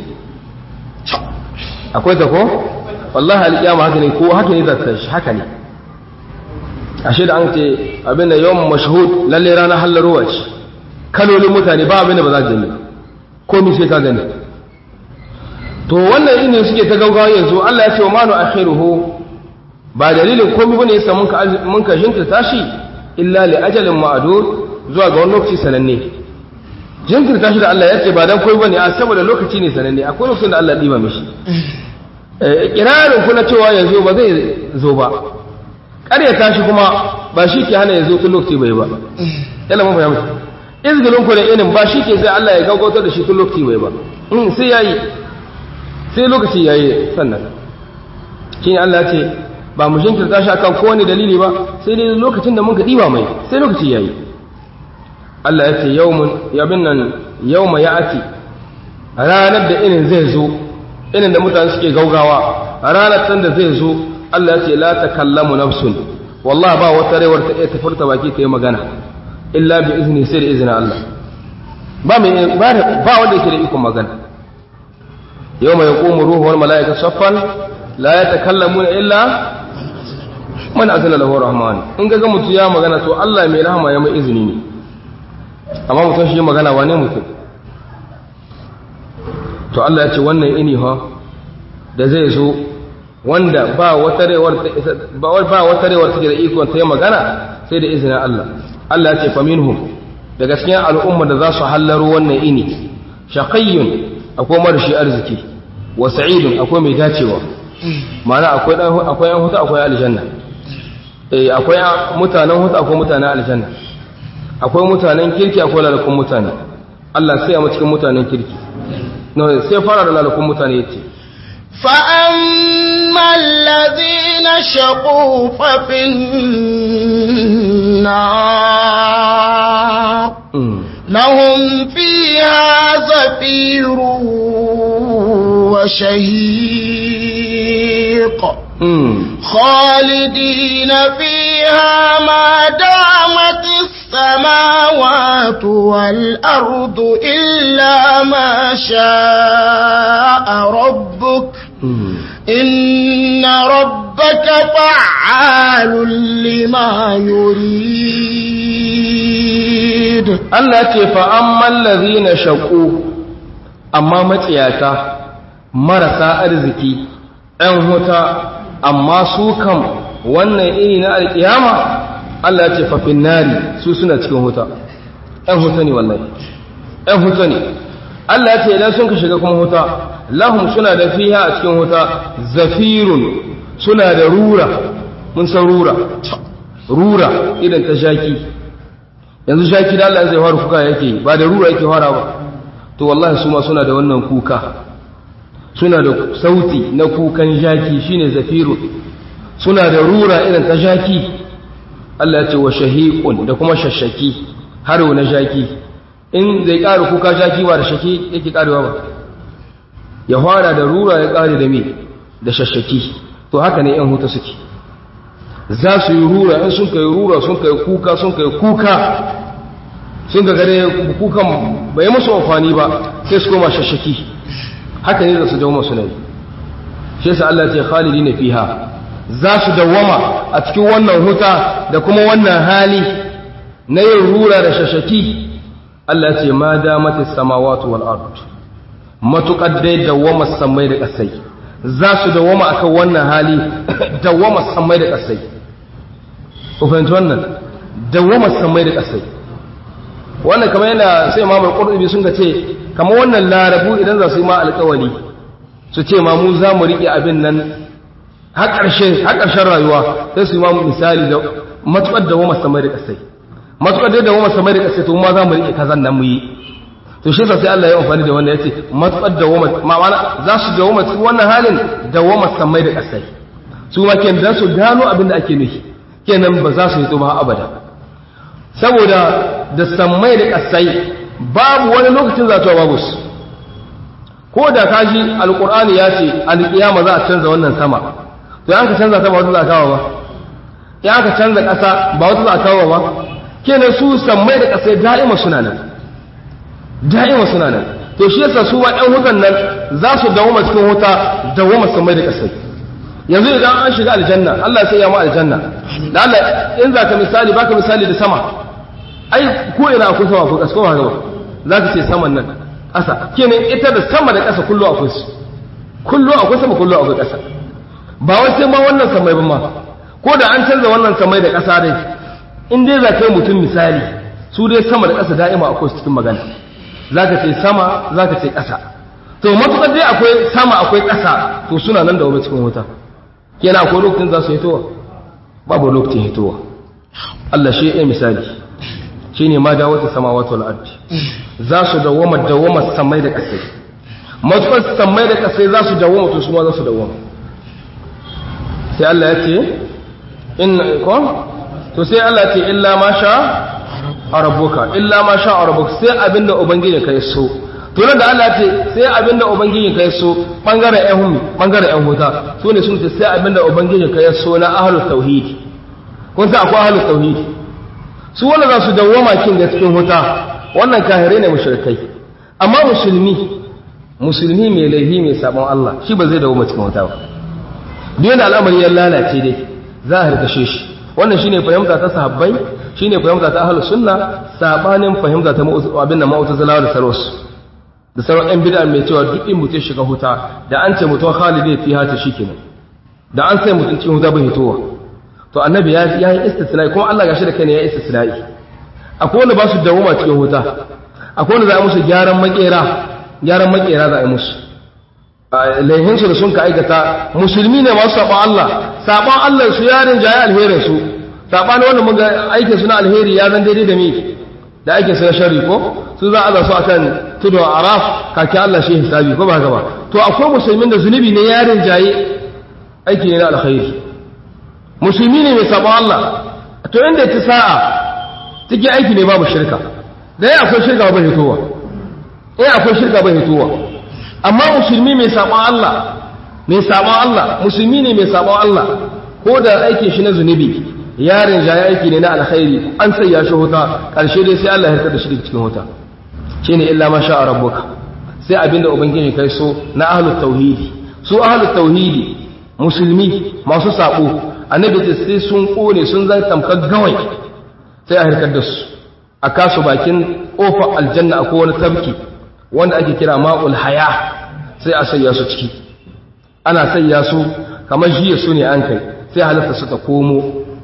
akwai ta ko wallahi alƙiyama haka ne ko haka ne zata shi haka ne ashe da an ce abin da yawan mashhud lalle rana hallarowa ce kalolin mutane ba abin da ba za ka gani komai sai ka gani to wannan ne suke ta gaugawa yanzu Allah ya ce wa manu akhiruhu ba dalilin komai bane yasa mun ka mun ka jinkirta shi illa li ajalin ma'dud zuwa ga wani lokaci sananne jinkirta shi da Allah ya ce ba dan komai bane a saboda lokaci ne sananne akwai lokacin da Allah ya diba mishi eh kirarin kuna cewa yanzu ba zai zo ba ƙaryata shi kuma ba shi ke hana yanzu tun lokaci bai ba yana mun fahimta izgilin ku da inin ba shi ke sai Allah ya gaugautar da shi tun lokaci bai ba sai yayi sai lokaci yayi sannan shine Allah ya ce ba mu jinkirta shi akan kowane dalili ba sai dai lokacin da muka diba mai sai lokaci yayi Allah ya ce yawmun yabin nan yawma ya'ati ranar da inin zai zo inin da mutane suke gaugawa ranar san da zai zo Allah ya ce la takallamu nafsun wallahi ba wata rayuwar ta ta furta baki ta yi magana illa bi izni sai da izinin Allah ba mai ba wanda yake da ikon magana yawma yaqumu ruhu wal malaikatu saffan la yatakallamuna illa man azana lahu rahman in ga mutu ya magana to Allah mai rahama ya mai izini ne amma mutum shi magana wane mutum to Allah ya ce wannan ini ha da zai zo wanda ba wata rewar ba ba wata rewar take da ikon ta yi magana sai da izinin Allah Allah ya ce fa minhum daga cikin al'umma da za su hallaro wannan ini shaqiyyun akwai marashi arziki wa sa'idun akwai mai dacewa ma'ana akwai dan akwai yan huta akwai aljanna eh akwai mutanen huta akwai mutanen aljanna akwai mutanen kirki akwai lalakun mutane Allah sai ya mu cikin mutanen kirki no sai fara da lalakun mutane yace fa ammal ladina shaqu fa fin nar lahum fiha zafirun wa shahiq خالدين فيها ما دامت السماوات والأرض إلا ما شاء ربك إن ربك فعال لما يريد التي فأما الذين شقوا أما متياتا مرسا أرزكي أنهتا amma su kam wannan iri na alkiyama Allah ya ce fafin nari su suna cikin huta ɗan huta ne wallahi ɗan huta ne Allah ya ce idan sun ka shiga kuma huta lahum suna da fiha a cikin huta zafirun suna da rura mun san rura rura idan ta shaki yanzu shaki da Allah zai fara kuka yake ba da rura yake fara ba to wallahi su ma suna da wannan kuka suna da sauti na kukan jaki shine zafiru suna da rura irin ta jaki Allah ya ce wa shahiqun da kuma shashaki haro na jaki in zai ƙara kuka jaki ba da shaki yake ƙarewa ba ya fara da rura ya ƙare da me da shashaki to haka ne yan huta suke za su yi rura in sun kai rura sun kai kuka sun kai kuka sun ga gare kukan bai musu amfani ba sai su koma shashaki haka ne da su dawo masu nayi shi yasa Allah ya ce khalidina fiha za su dawama a cikin wannan huta da kuma wannan hali na yin rura da shashaki Allah ya ce ma damatis samawati wal ard matuqad dai dawama samai da kasai za su dawama akan wannan hali dawama samai da kasai ku fahimci wannan dawama samai da kasai wannan kamar yana sai Imam Al-Qurtubi sun ga ce kamar wannan larabu idan za su yi ma alƙawari su ce ma mu za mu riƙe abin nan har ƙarshen rayuwa sai su yi ma misali da matuƙar da wama samai da ƙasai matuƙar da wama samai da ƙasai to ma za mu riƙe kazan nan mu yi to shi sai Allah ya amfani da wannan ya ce matuƙar da wama ma'ana za su da wama cikin wannan halin da wama samai da ƙasai su ma kenan dan su gano abin da ake nufi kenan ba za su yi tsoma abada saboda da samai da ƙasai babu wani lokacin zatuwa babu su ko da kashi alkur'ani ya ce alkiyama za a canza wannan sama to yanka canza ta ba wata za a kawo ba ya aka canza ƙasa ba wata za a kawo ba kenan su sammai da ƙasai da'ima suna nan da'ima suna nan to shi yasa su ba ɗan hutan nan za su dawoma cikin wuta dawoma samai da kasai yanzu idan an shiga aljanna Allah sai ya mu aljanna da Allah in za ka misali baka misali da sama ai ko ina akwai sama ko ƙasa ko ba gaba za ka ce saman nan ƙasa kenan ita da sama da ƙasa kullu akwai su kullu akwai sama kullu akwai ƙasa ba wai sai ma wannan samai ba ma ko da an canza wannan samai da ƙasa dai in dai za ka yi mutum misali su dai sama da ƙasa da'ima akwai su cikin magana za ka ce sama za ka ce ƙasa to matuƙar dai akwai sama akwai ƙasa to suna nan da wani cikin wuta kenan akwai lokacin za su hitowa babu lokacin hitowa Allah shi ya misali shi ne ma dawo ta sama wato al'addi za su dawoma dawoma samai da ƙasai matuƙar samai da ƙasai za su dawoma to su ma za su dawoma sai Allah ya ce in kon to sai Allah ya ce illa ma sha a rabbuka illa ma sha a rabbuka sai abinda ubangiji ka yi so to nan da Allah ya ce sai abinda ubangiji ka yi so bangaren ƴan humi bangaren ƴan huta su ne sun ce sai abinda ubangiji ka yi so na ahlul tauhid kun san akwai ahlul tauhid su wanda za su dawwama kin da cikin huta wannan kahirai ne mushrikai amma musulmi musulmi mai laifi mai sabon Allah shi ba zai dawwama cikin huta ba duk da al'amari ya lalace dai za a harkashe shi wannan shine fahimta ta sahabbai shine fahimta ta ahlus sunna sabanin fahimta ta abin da mu'tazilawa da sarwas da sauran ɗan bid'a mai cewa duk in mutum shiga huta da an ce mutum khalidai fi hata shikenan da an sai mutum cikin huta bai hitowa to annabi ya yi istisna'i kuma Allah gashi da kai ne ya istisna'i akwai wanda ba su dawoma cikin huta akwai wanda za a musu gyaran makera gyaran makera za a yi musu laihinsu da sun ka aikata musulmi ne masu saɓon Allah saɓon Allah su yarin jaye alherin su saɓani wanda muga aikin su na alheri ya zan daidai da mi da aikin su na shari ko su za a za su akan tudu a araf kake Allah shi hisabi ko ba haka ba to akwai musulmin da zunubi ne yarin jaye aiki ne na alkhairi musulmi ne mai saɓon Allah to inda ta sa'a take aiki ne babu shirka da ya akwai shirka ba hitowa eh akwai shirka ba hitowa amma musulmi mai saɓon Allah mai saɓon Allah musulmi ne mai saɓon Allah ko da aikin shi na zunubi yarin ja ya aiki ne na alkhairi an sai ya shi huta ƙarshe dai sai Allah ya harkar da shi cikin huta shine illa ma sha rabbuka sai abinda ubangiji kai so na ahlut tauhidi su ahlut tauhidi musulmi masu sabo annabi ce sai sun kone sun zan tamkar gawai sai a harkar da su a kasu bakin kofar aljanna akwai wani tabki wanda ake kira ma'ul haya sai a sayya su ciki ana sayya su kamar jiya su ne an kai sai halatta su ta komo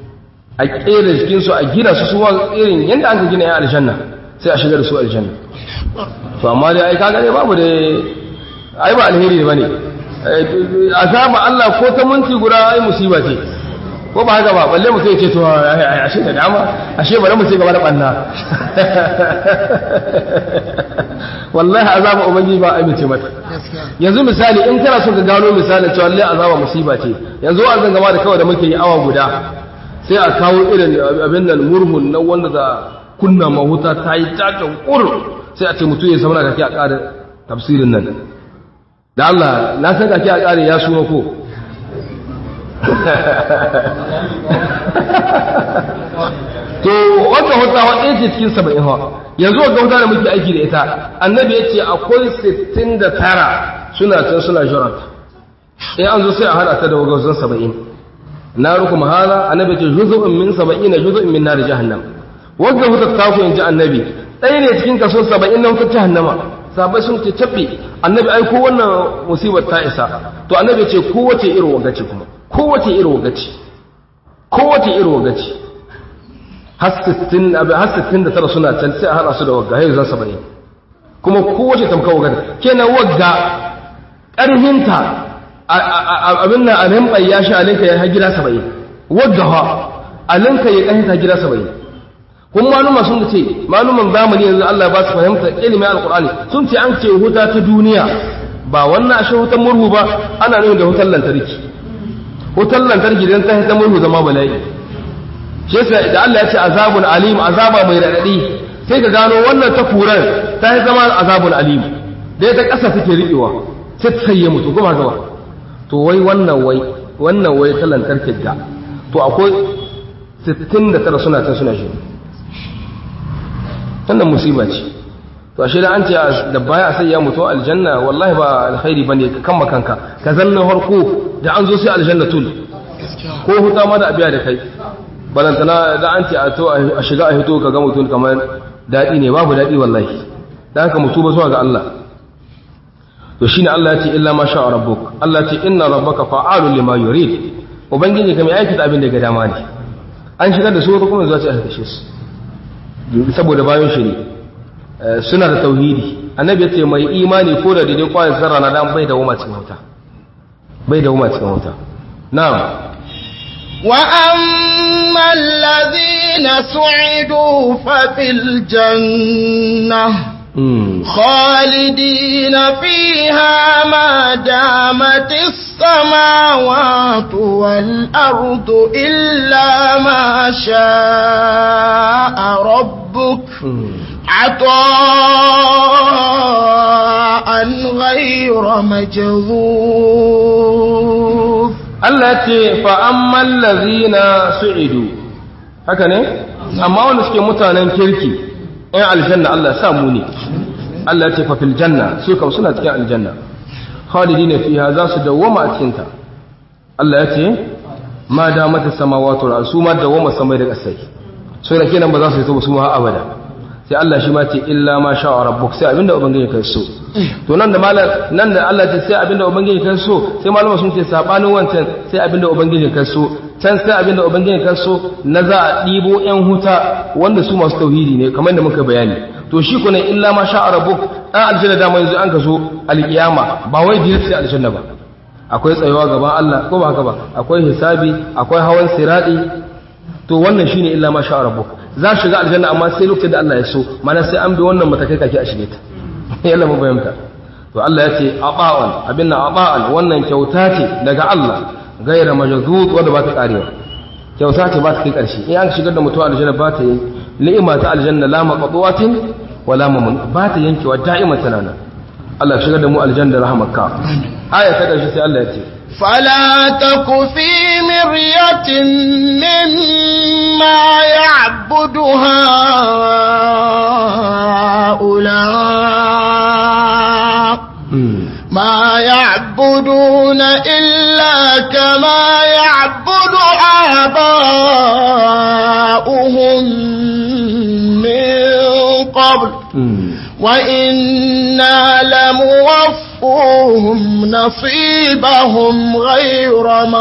a kera jikinsu a gina su su irin yadda an ka gina ya aljanna sai a shigar da su aljanna to amma dai ai kaga dai babu dai ai ba alheri bane azaba Allah ko ta minti guda ai musiba ce ko ba haka ba balle mutum ya ce to ashe da dama ashe bari mu ci gaba da banna wallahi azaba ubangiji ba amince mata yanzu misali in kana so ka gano misalin cewa wallahi azaba musiba ce yanzu an zanga ma da kawai da muke yi awa guda sai a kawo irin abin nan murhun nan wanda za kunna mahuta ta yi takin kur sai a ce mutum ya sauna kake a ƙara tafsirin nan da Allah na san kake a ƙara ya suna ko to wanda huta wadda ce cikin saba'in hawa yanzu wadda huta da muke aiki da ita annabi ya ce akwai sittin da tara suna can suna jiran in an zo sai a hada ta da wagazon saba'in na ruku mahala annabi ya ce juzu'in min saba'in na juzu'in min nari jahannam wadda huta ta ku yanzu annabi ɗaya ne cikin kaso saba'in na wutar jahannama sabai sun ce cabbe annabi ai ko wannan musibar ta isa to annabi ya ce kowace irin wagace kuma kowace irin wagace kowace irin wagace har sittin da tara suna can sai a haɗa su da wagga har zan saba'in kuma kowace tamka wagga kenan wagga ƙarfinta abin nan alimɓai ya sha alinka ya har gida saba'in wagga ha alinka ya ƙarfinta gida saba'in kun maluma sun ce maluman zamani yanzu Allah ba su fahimta ilimin alƙur'ani sun ce an ce huta ta duniya ba wannan ashe hutan murhu ba ana nuna da hutan lantarki hutan lantarki don ta hita murhu zama bala'i shi yasa da Allah ya ce azabun alim azaba mai radadi sai ka gano wannan ta kuran ta yi zama azabun alim dai ta ƙasa take riƙewa sai ta sayye mutu kuma gaba to wai wannan wai wannan wai ta lantarki ga to akwai sittin da tara suna can suna shi wannan musiba ce to ashe da an ce da baya sai ya mutu aljanna wallahi ba alkhairi bane ka kan makanka ka zanna harko da an zo sai aljanna tul ko huta ma da abiya da kai balantana da an ce a to a shiga a hito ka ga mutum kamar dadi ne babu dadi wallahi dan haka mutu ba zuwa ga Allah to shine Allah ya ce illa ma sha rabbuk Allah ya ce inna rabbaka fa'alun lima yurid ubangiji kamar aikata abin da ga dama ne an shigar da su kuma zuwa ce aka kashe su saboda bayan shi ne suna da tauhidi annabi ya ce mai imani ko da daidai kwayar zarra na dan bai da wuma cikin wuta bai da wuma cikin wuta na'am wa amma alladhina su'idu fa fil jannah khalidina fiha ma damat as-samawati wal ardu illa ma sha'a rabbuk عطاء غير مجذوذ التي فأما الذين سعدوا هكذا أما wanda suke mutanen kirki ɗan aljanna Allah ya samu ne Allah ya ce fa fil janna su kam suna cikin aljanna khalidina fiha za su dawwama a cikin ta Allah ya ce ma damat as-samawati wal ardu ma dawwama samai da ƙasai so da kenan ba za su yi ta su ma abada sai Allah shi ma ce illa ma sha rabbuk sai abinda ubangiji kai so to nan da malam nan da Allah ce sai abinda ubangiji kai so sai malama sun ce sabanin wancan sai abinda ubangiji kai so can sai abinda ubangiji kai so na za a dibo yan huta wanda su masu tauhidi ne kamar da muka bayani to shi ko ne illa ma sha rabbuk dan aljanna da mai yanzu an ka so alkiyama ba wai direct sai aljanna ba akwai tsayawa gaban Allah ko ba haka ba akwai hisabi akwai hawan siradi to wannan shine illa ma sha rabbuk za shiga aljanna amma sai lokacin da Allah ya so mana sai an bi wannan matakai kake a shige ta yalla mu bayyana to Allah ya ce aba'an abinna aba'an wannan kyauta ce daga Allah gaira majzud wanda ba ta karewa kyauta ce ba ta kai karshe in an shigar da mutuwa aljanna ba ta yi ni'ima ta aljanna la maqduwatin wala mamun ba ta yankewa da'imatan nan Allah shigar da mu aljanna rahmatka aya ta karshe sai Allah ya ce فلا تك في مرية مما يعبد هؤلاء ما يعبدون إلا كما يعبد آباؤهم من قبل وإنا لموفوهم نصيبهم غير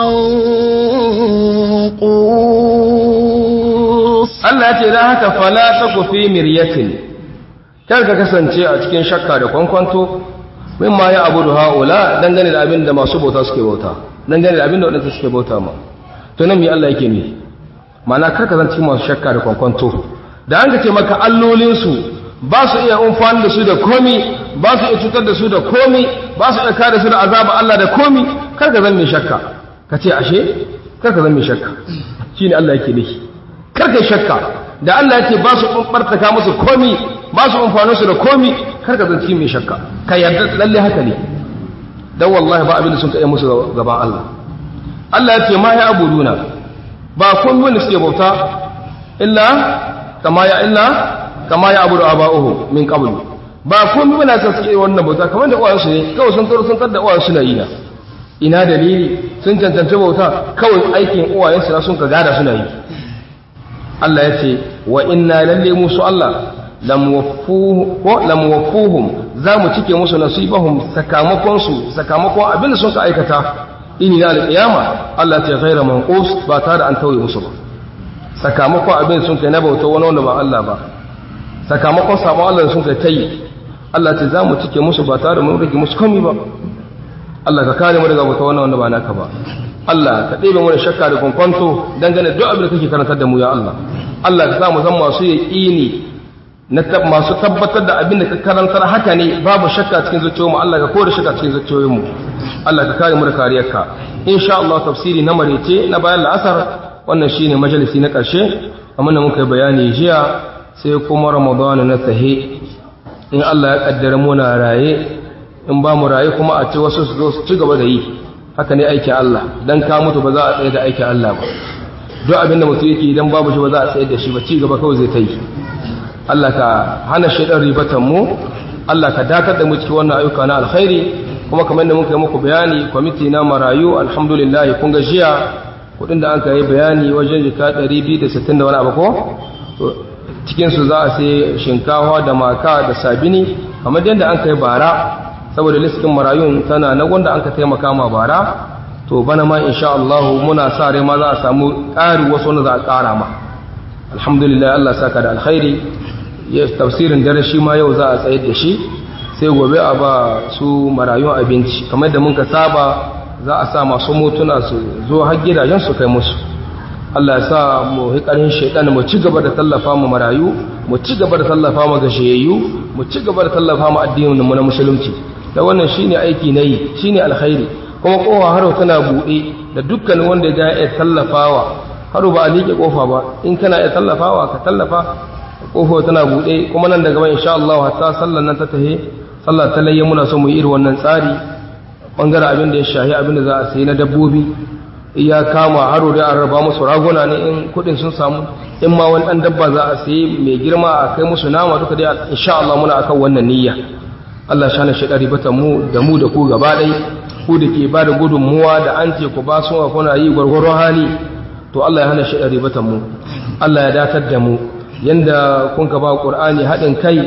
منقوص Allah ce da haka fala taku fi miryatin kar ka kasance a cikin shakka da kwankwanto mimma ya abudu haula dangane da abin da masu bauta suke bauta dangane da abin da wadanda suke bauta ma to nan me Allah yake ne ma'ana kar ka zan cikin masu shakka da kwankwanto da an ka ce maka allolin su ba su iya umfani da su da komi ba su iya cutar da su da komi ba su iya kare su da azaba Allah da komi kar ka zan mai shakka ka ce ashe kar ka zan mai shakka shine Allah yake nishi kar ka shakka da Allah yake ba su bartaka musu komi ba su umfani su da komi kar ka zan cikin mai shakka ka yarda lalle haka ne dan wallahi ba abin da sun kai musu gaban Allah Allah yake ma ya abuduna ba kun wani suke bauta illa kama ya illa kama ya abudu aba'uhu min qabl ba kun muna san suke wannan bauta kamar da uwayensu ne kawai sun tsoro sun tada uwayensu na yi na ina dalili sun cancanta bauta kawai aikin uwayensu na sun ka gada suna yi Allah ya ce wa inna lalle musu Allah lam waffuhu ko lam waffuhum za mu cike musu nasibahum sakamakon su sakamakon abin da sun ka aikata ini na alqiyama Allah ta ghaira manqus ba tare da an tauye musu ba sakamakon abin sun kai na bauta wani wanda ba Allah ba sakamakon sabon Allah sun kai tayi Allah ce za mu cike musu ba tare da mun rage musu komai ba Allah ka kare mu daga bauta wannan wanda ba naka ba Allah ka ɗebe mu da shakka da kwankwanto dangane duk abin da kake karantar da mu ya Allah Allah ka sa mu zama masu yaqini na masu tabbatar da abin da ka karantar haka ne babu shakka cikin zuciyoyin mu Allah ka kore shakka cikin zuciyoyin mu Allah ka kare mu da kariyarka insha Allah tafsiri na marece na bayan la'asar wannan shine majalisi na ƙarshe amma da muka bayani jiya sai kuma Ramadan na tahe in Allah ya kaddara mu na raye in ba mu raye kuma a ce wasu su zo su ci gaba da yi haka ne aikin Allah dan ka mutu ba za a tsaye da aikin Allah ba duk abin da mutum yake idan babu shi ba za a tsaye da shi ba ci gaba kawai zai ta yi Allah ka hana shaidan ribatan mu Allah ka dakatar da mu cikin wannan ayyuka na alkhairi kuma kamar yadda muka yi muku bayani kwamiti na marayu alhamdulillah kun ga jiya kudin da an kai bayani wajen jika ɗari biyu da sittin da wani abu ko cikin su za a sai shinkawa da maka da sabini kamar yadda an kai bara saboda listin marayun tana na wanda an ka taimaka ma bara to bana ma insha Allah muna sa rai ma za a samu ƙari wasu wanda za a ƙara ma alhamdulillah Allah saka da alkhairi ya tafsirin dare shi ma yau za a tsayar da shi sai gobe a ba su marayun abinci kamar da muka saba za a sa masu motuna su zo har gidajen su kai musu Allah ya sa mu hikarin shaidan mu ci gaba da tallafa mu marayu mu ci gaba da tallafa mu gashiyayyu mu ci gaba da tallafa mu addinin mu na musulunci da wannan shine aiki nayi shine alkhairi kuma kowa haro tana bude da dukkan wanda ya ya tallafawa haro ba a liƙe kofa ba in kana ya tallafawa ka tallafa kofa tana bude kuma nan daga insha Allah hatta sallan nan ta tahe sallar ta layya muna so mu yi irin wannan tsari bangaren abin da ya shahi abin da za a sayi na dabbobi iya kama haro da an raba musu raguna ne in kudin sun samu in ma wani dan dabba za a sayi mai girma a kai musu nama duka dai insha Allah muna akan wannan niyya Allah shana shi dari batan mu da mu da ku gaba dai ku da ke ba da gudunmuwa da an ce ku ba su wa kuna yi gwargwaron hali to Allah ya hana shi dari batan mu Allah ya datar da mu yanda kun ka ba Qur'ani hadin kai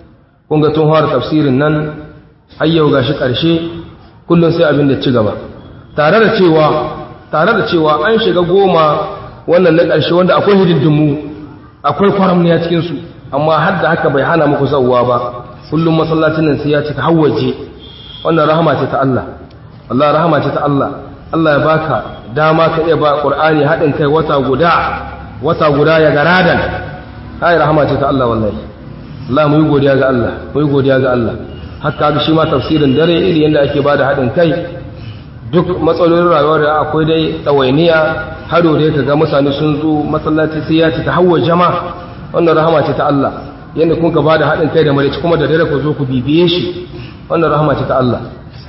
kun ga tun har tafsirin nan har yau gashi karshe kullun sai abin da ci gaba tare da cewa tare da cewa an shiga goma wannan na karshe wanda akwai hidindimu akwai kwaramniya cikin su amma har da haka bai hana muku zawwa ba kullum masallacin nan sai ya cika hawaje wannan rahama ce ta Allah Allah rahama ce ta Allah Allah ya baka dama ka iya ba Qur'ani hadin kai wata guda wata guda ya garadan ai rahama ce ta Allah wallahi Allah mu yi godiya ga Allah mu yi godiya ga Allah haka ga shi ma tafsirin dare iri yanda ake bada hadin kai duk matsalolin rayuwar da akwai dai tsawainiya hado dai kaga mutane sun zo masallaci sai ya ci ta hawa jama'a wannan rahama ce ta Allah yanda kun ka bada hadin kai da marici kuma da dare ku zo ku bibiye shi wannan rahama ce ta Allah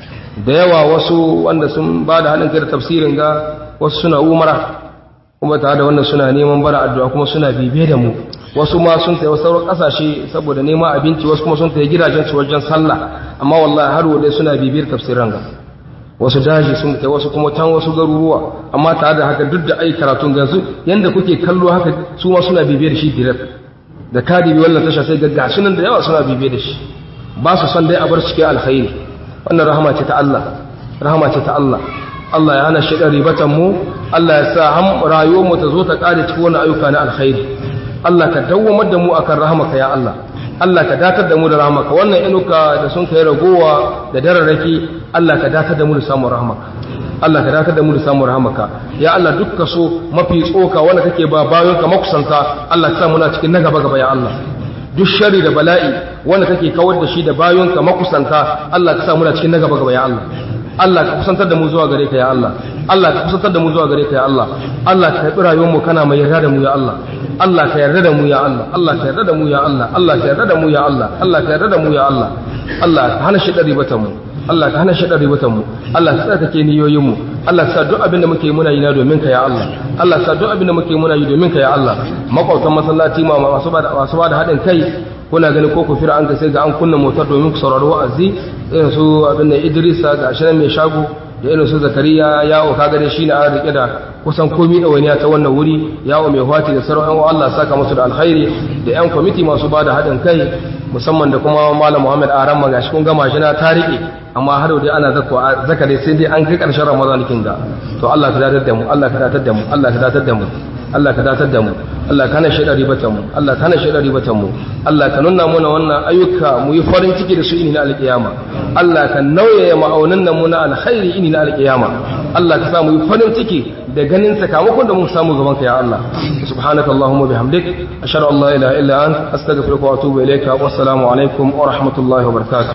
da yawa wasu wanda sun bada hadin kai da tafsirin ga wasu suna umara kuma tare da wannan suna neman bara addu'a kuma suna bibiye da mu wasu ma sun tayi sauran kasashe saboda neman abinci wasu kuma sun tayi gidajen su wajen sallah amma wallahi har wanda suna bibiyar tafsirin ga wasu daji sun tayi wasu kuma can wasu garuruwa amma tare da haka duk da ai karatun gansu yanda kuke kallo haka su ma suna bibiyar shi direct da kadibi wannan tasha sai ga gashi nan da yawa suna bibiyar da shi ba su san dai a bar cikin alkhairi wannan rahama ce ta Allah rahama ce ta Allah Allah ya hana shiga ribatan mu Allah ya sa ham rayuwar mu ta zo ta kare cikin wannan ayyuka na alkhairi Allah ka dawwamar da mu akan rahamaka ya Allah Allah ka datar da mu da rahamaka wannan inuka da sun kai ragowa da dararraki Allah ka datar da mu da samun rahamaka Allah ka datar da mu da samun rahamaka ya Allah dukkan so mafi tsoka wanda kake ba bayan ka makusanta Allah ka sa muna cikin na gaba gaba ya Allah duk shari da bala'i wanda kake kawar da shi da bayan ka makusanta Allah ka sa muna cikin na gaba gaba ya Allah Allah ka kusantar da mu zuwa gare ka ya Allah Allah ka kusantar da mu zuwa gare ka ya Allah Allah ka karbi rayuwar mu kana mai yarda da mu ya Allah Allah ka yarda da mu ya Allah Allah ka yarda da mu ya Allah Allah ka yarda da mu ya Allah Allah ka yarda da mu ya Allah Allah ka hana shi dari batan mu Allah ka hana shi dari batan mu Allah ka tsaka niyoyin mu Allah ka sa duk abin da muke muna yi na domin ka ya Allah Allah ka sa duk abin da muke muna yi domin ka ya Allah makwautan masallaci ma masu ba da masu ba da hadin kai kuna gani ko ku fira an ga sai ga an kunna motar domin ku saurari wa'azi irin su abin da Idrisa ga shirin mai shago da irin su Zakariya yawo ka gane shi ne an rike da kusan komai da wani ta wannan wuri yawo mai hwati da sauran wa Allah saka musu da alkhairi da yan kwamiti masu bada haɗin kai musamman da kuma Malam Muhammad Aran magashi kun gama shi na ta rike amma har dai ana zakwa zakare sai dai an kai karshen Ramadan kin ga to Allah ka datar da mu Allah ka datar da mu Allah ka datar da mu Allah ka datar da mu Allah ka hana shaidar ribatan mu Allah ka hana shaidar ribatan mu Allah ka nuna mana wannan ayyuka mu yi farin ciki da su ini na alƙiyama Allah ka nauye ma'aunan nan mu na alkhairi ini na alƙiyama Allah ka sa mu yi farin ciki da ganin sakamakon da mun samu gaban ka ya Allah subhanakallahumma bihamdik ashhadu an la ilaha illa anta astaghfiruka wa atubu ilayka wa assalamu alaikum wa rahmatullahi wa barakatuh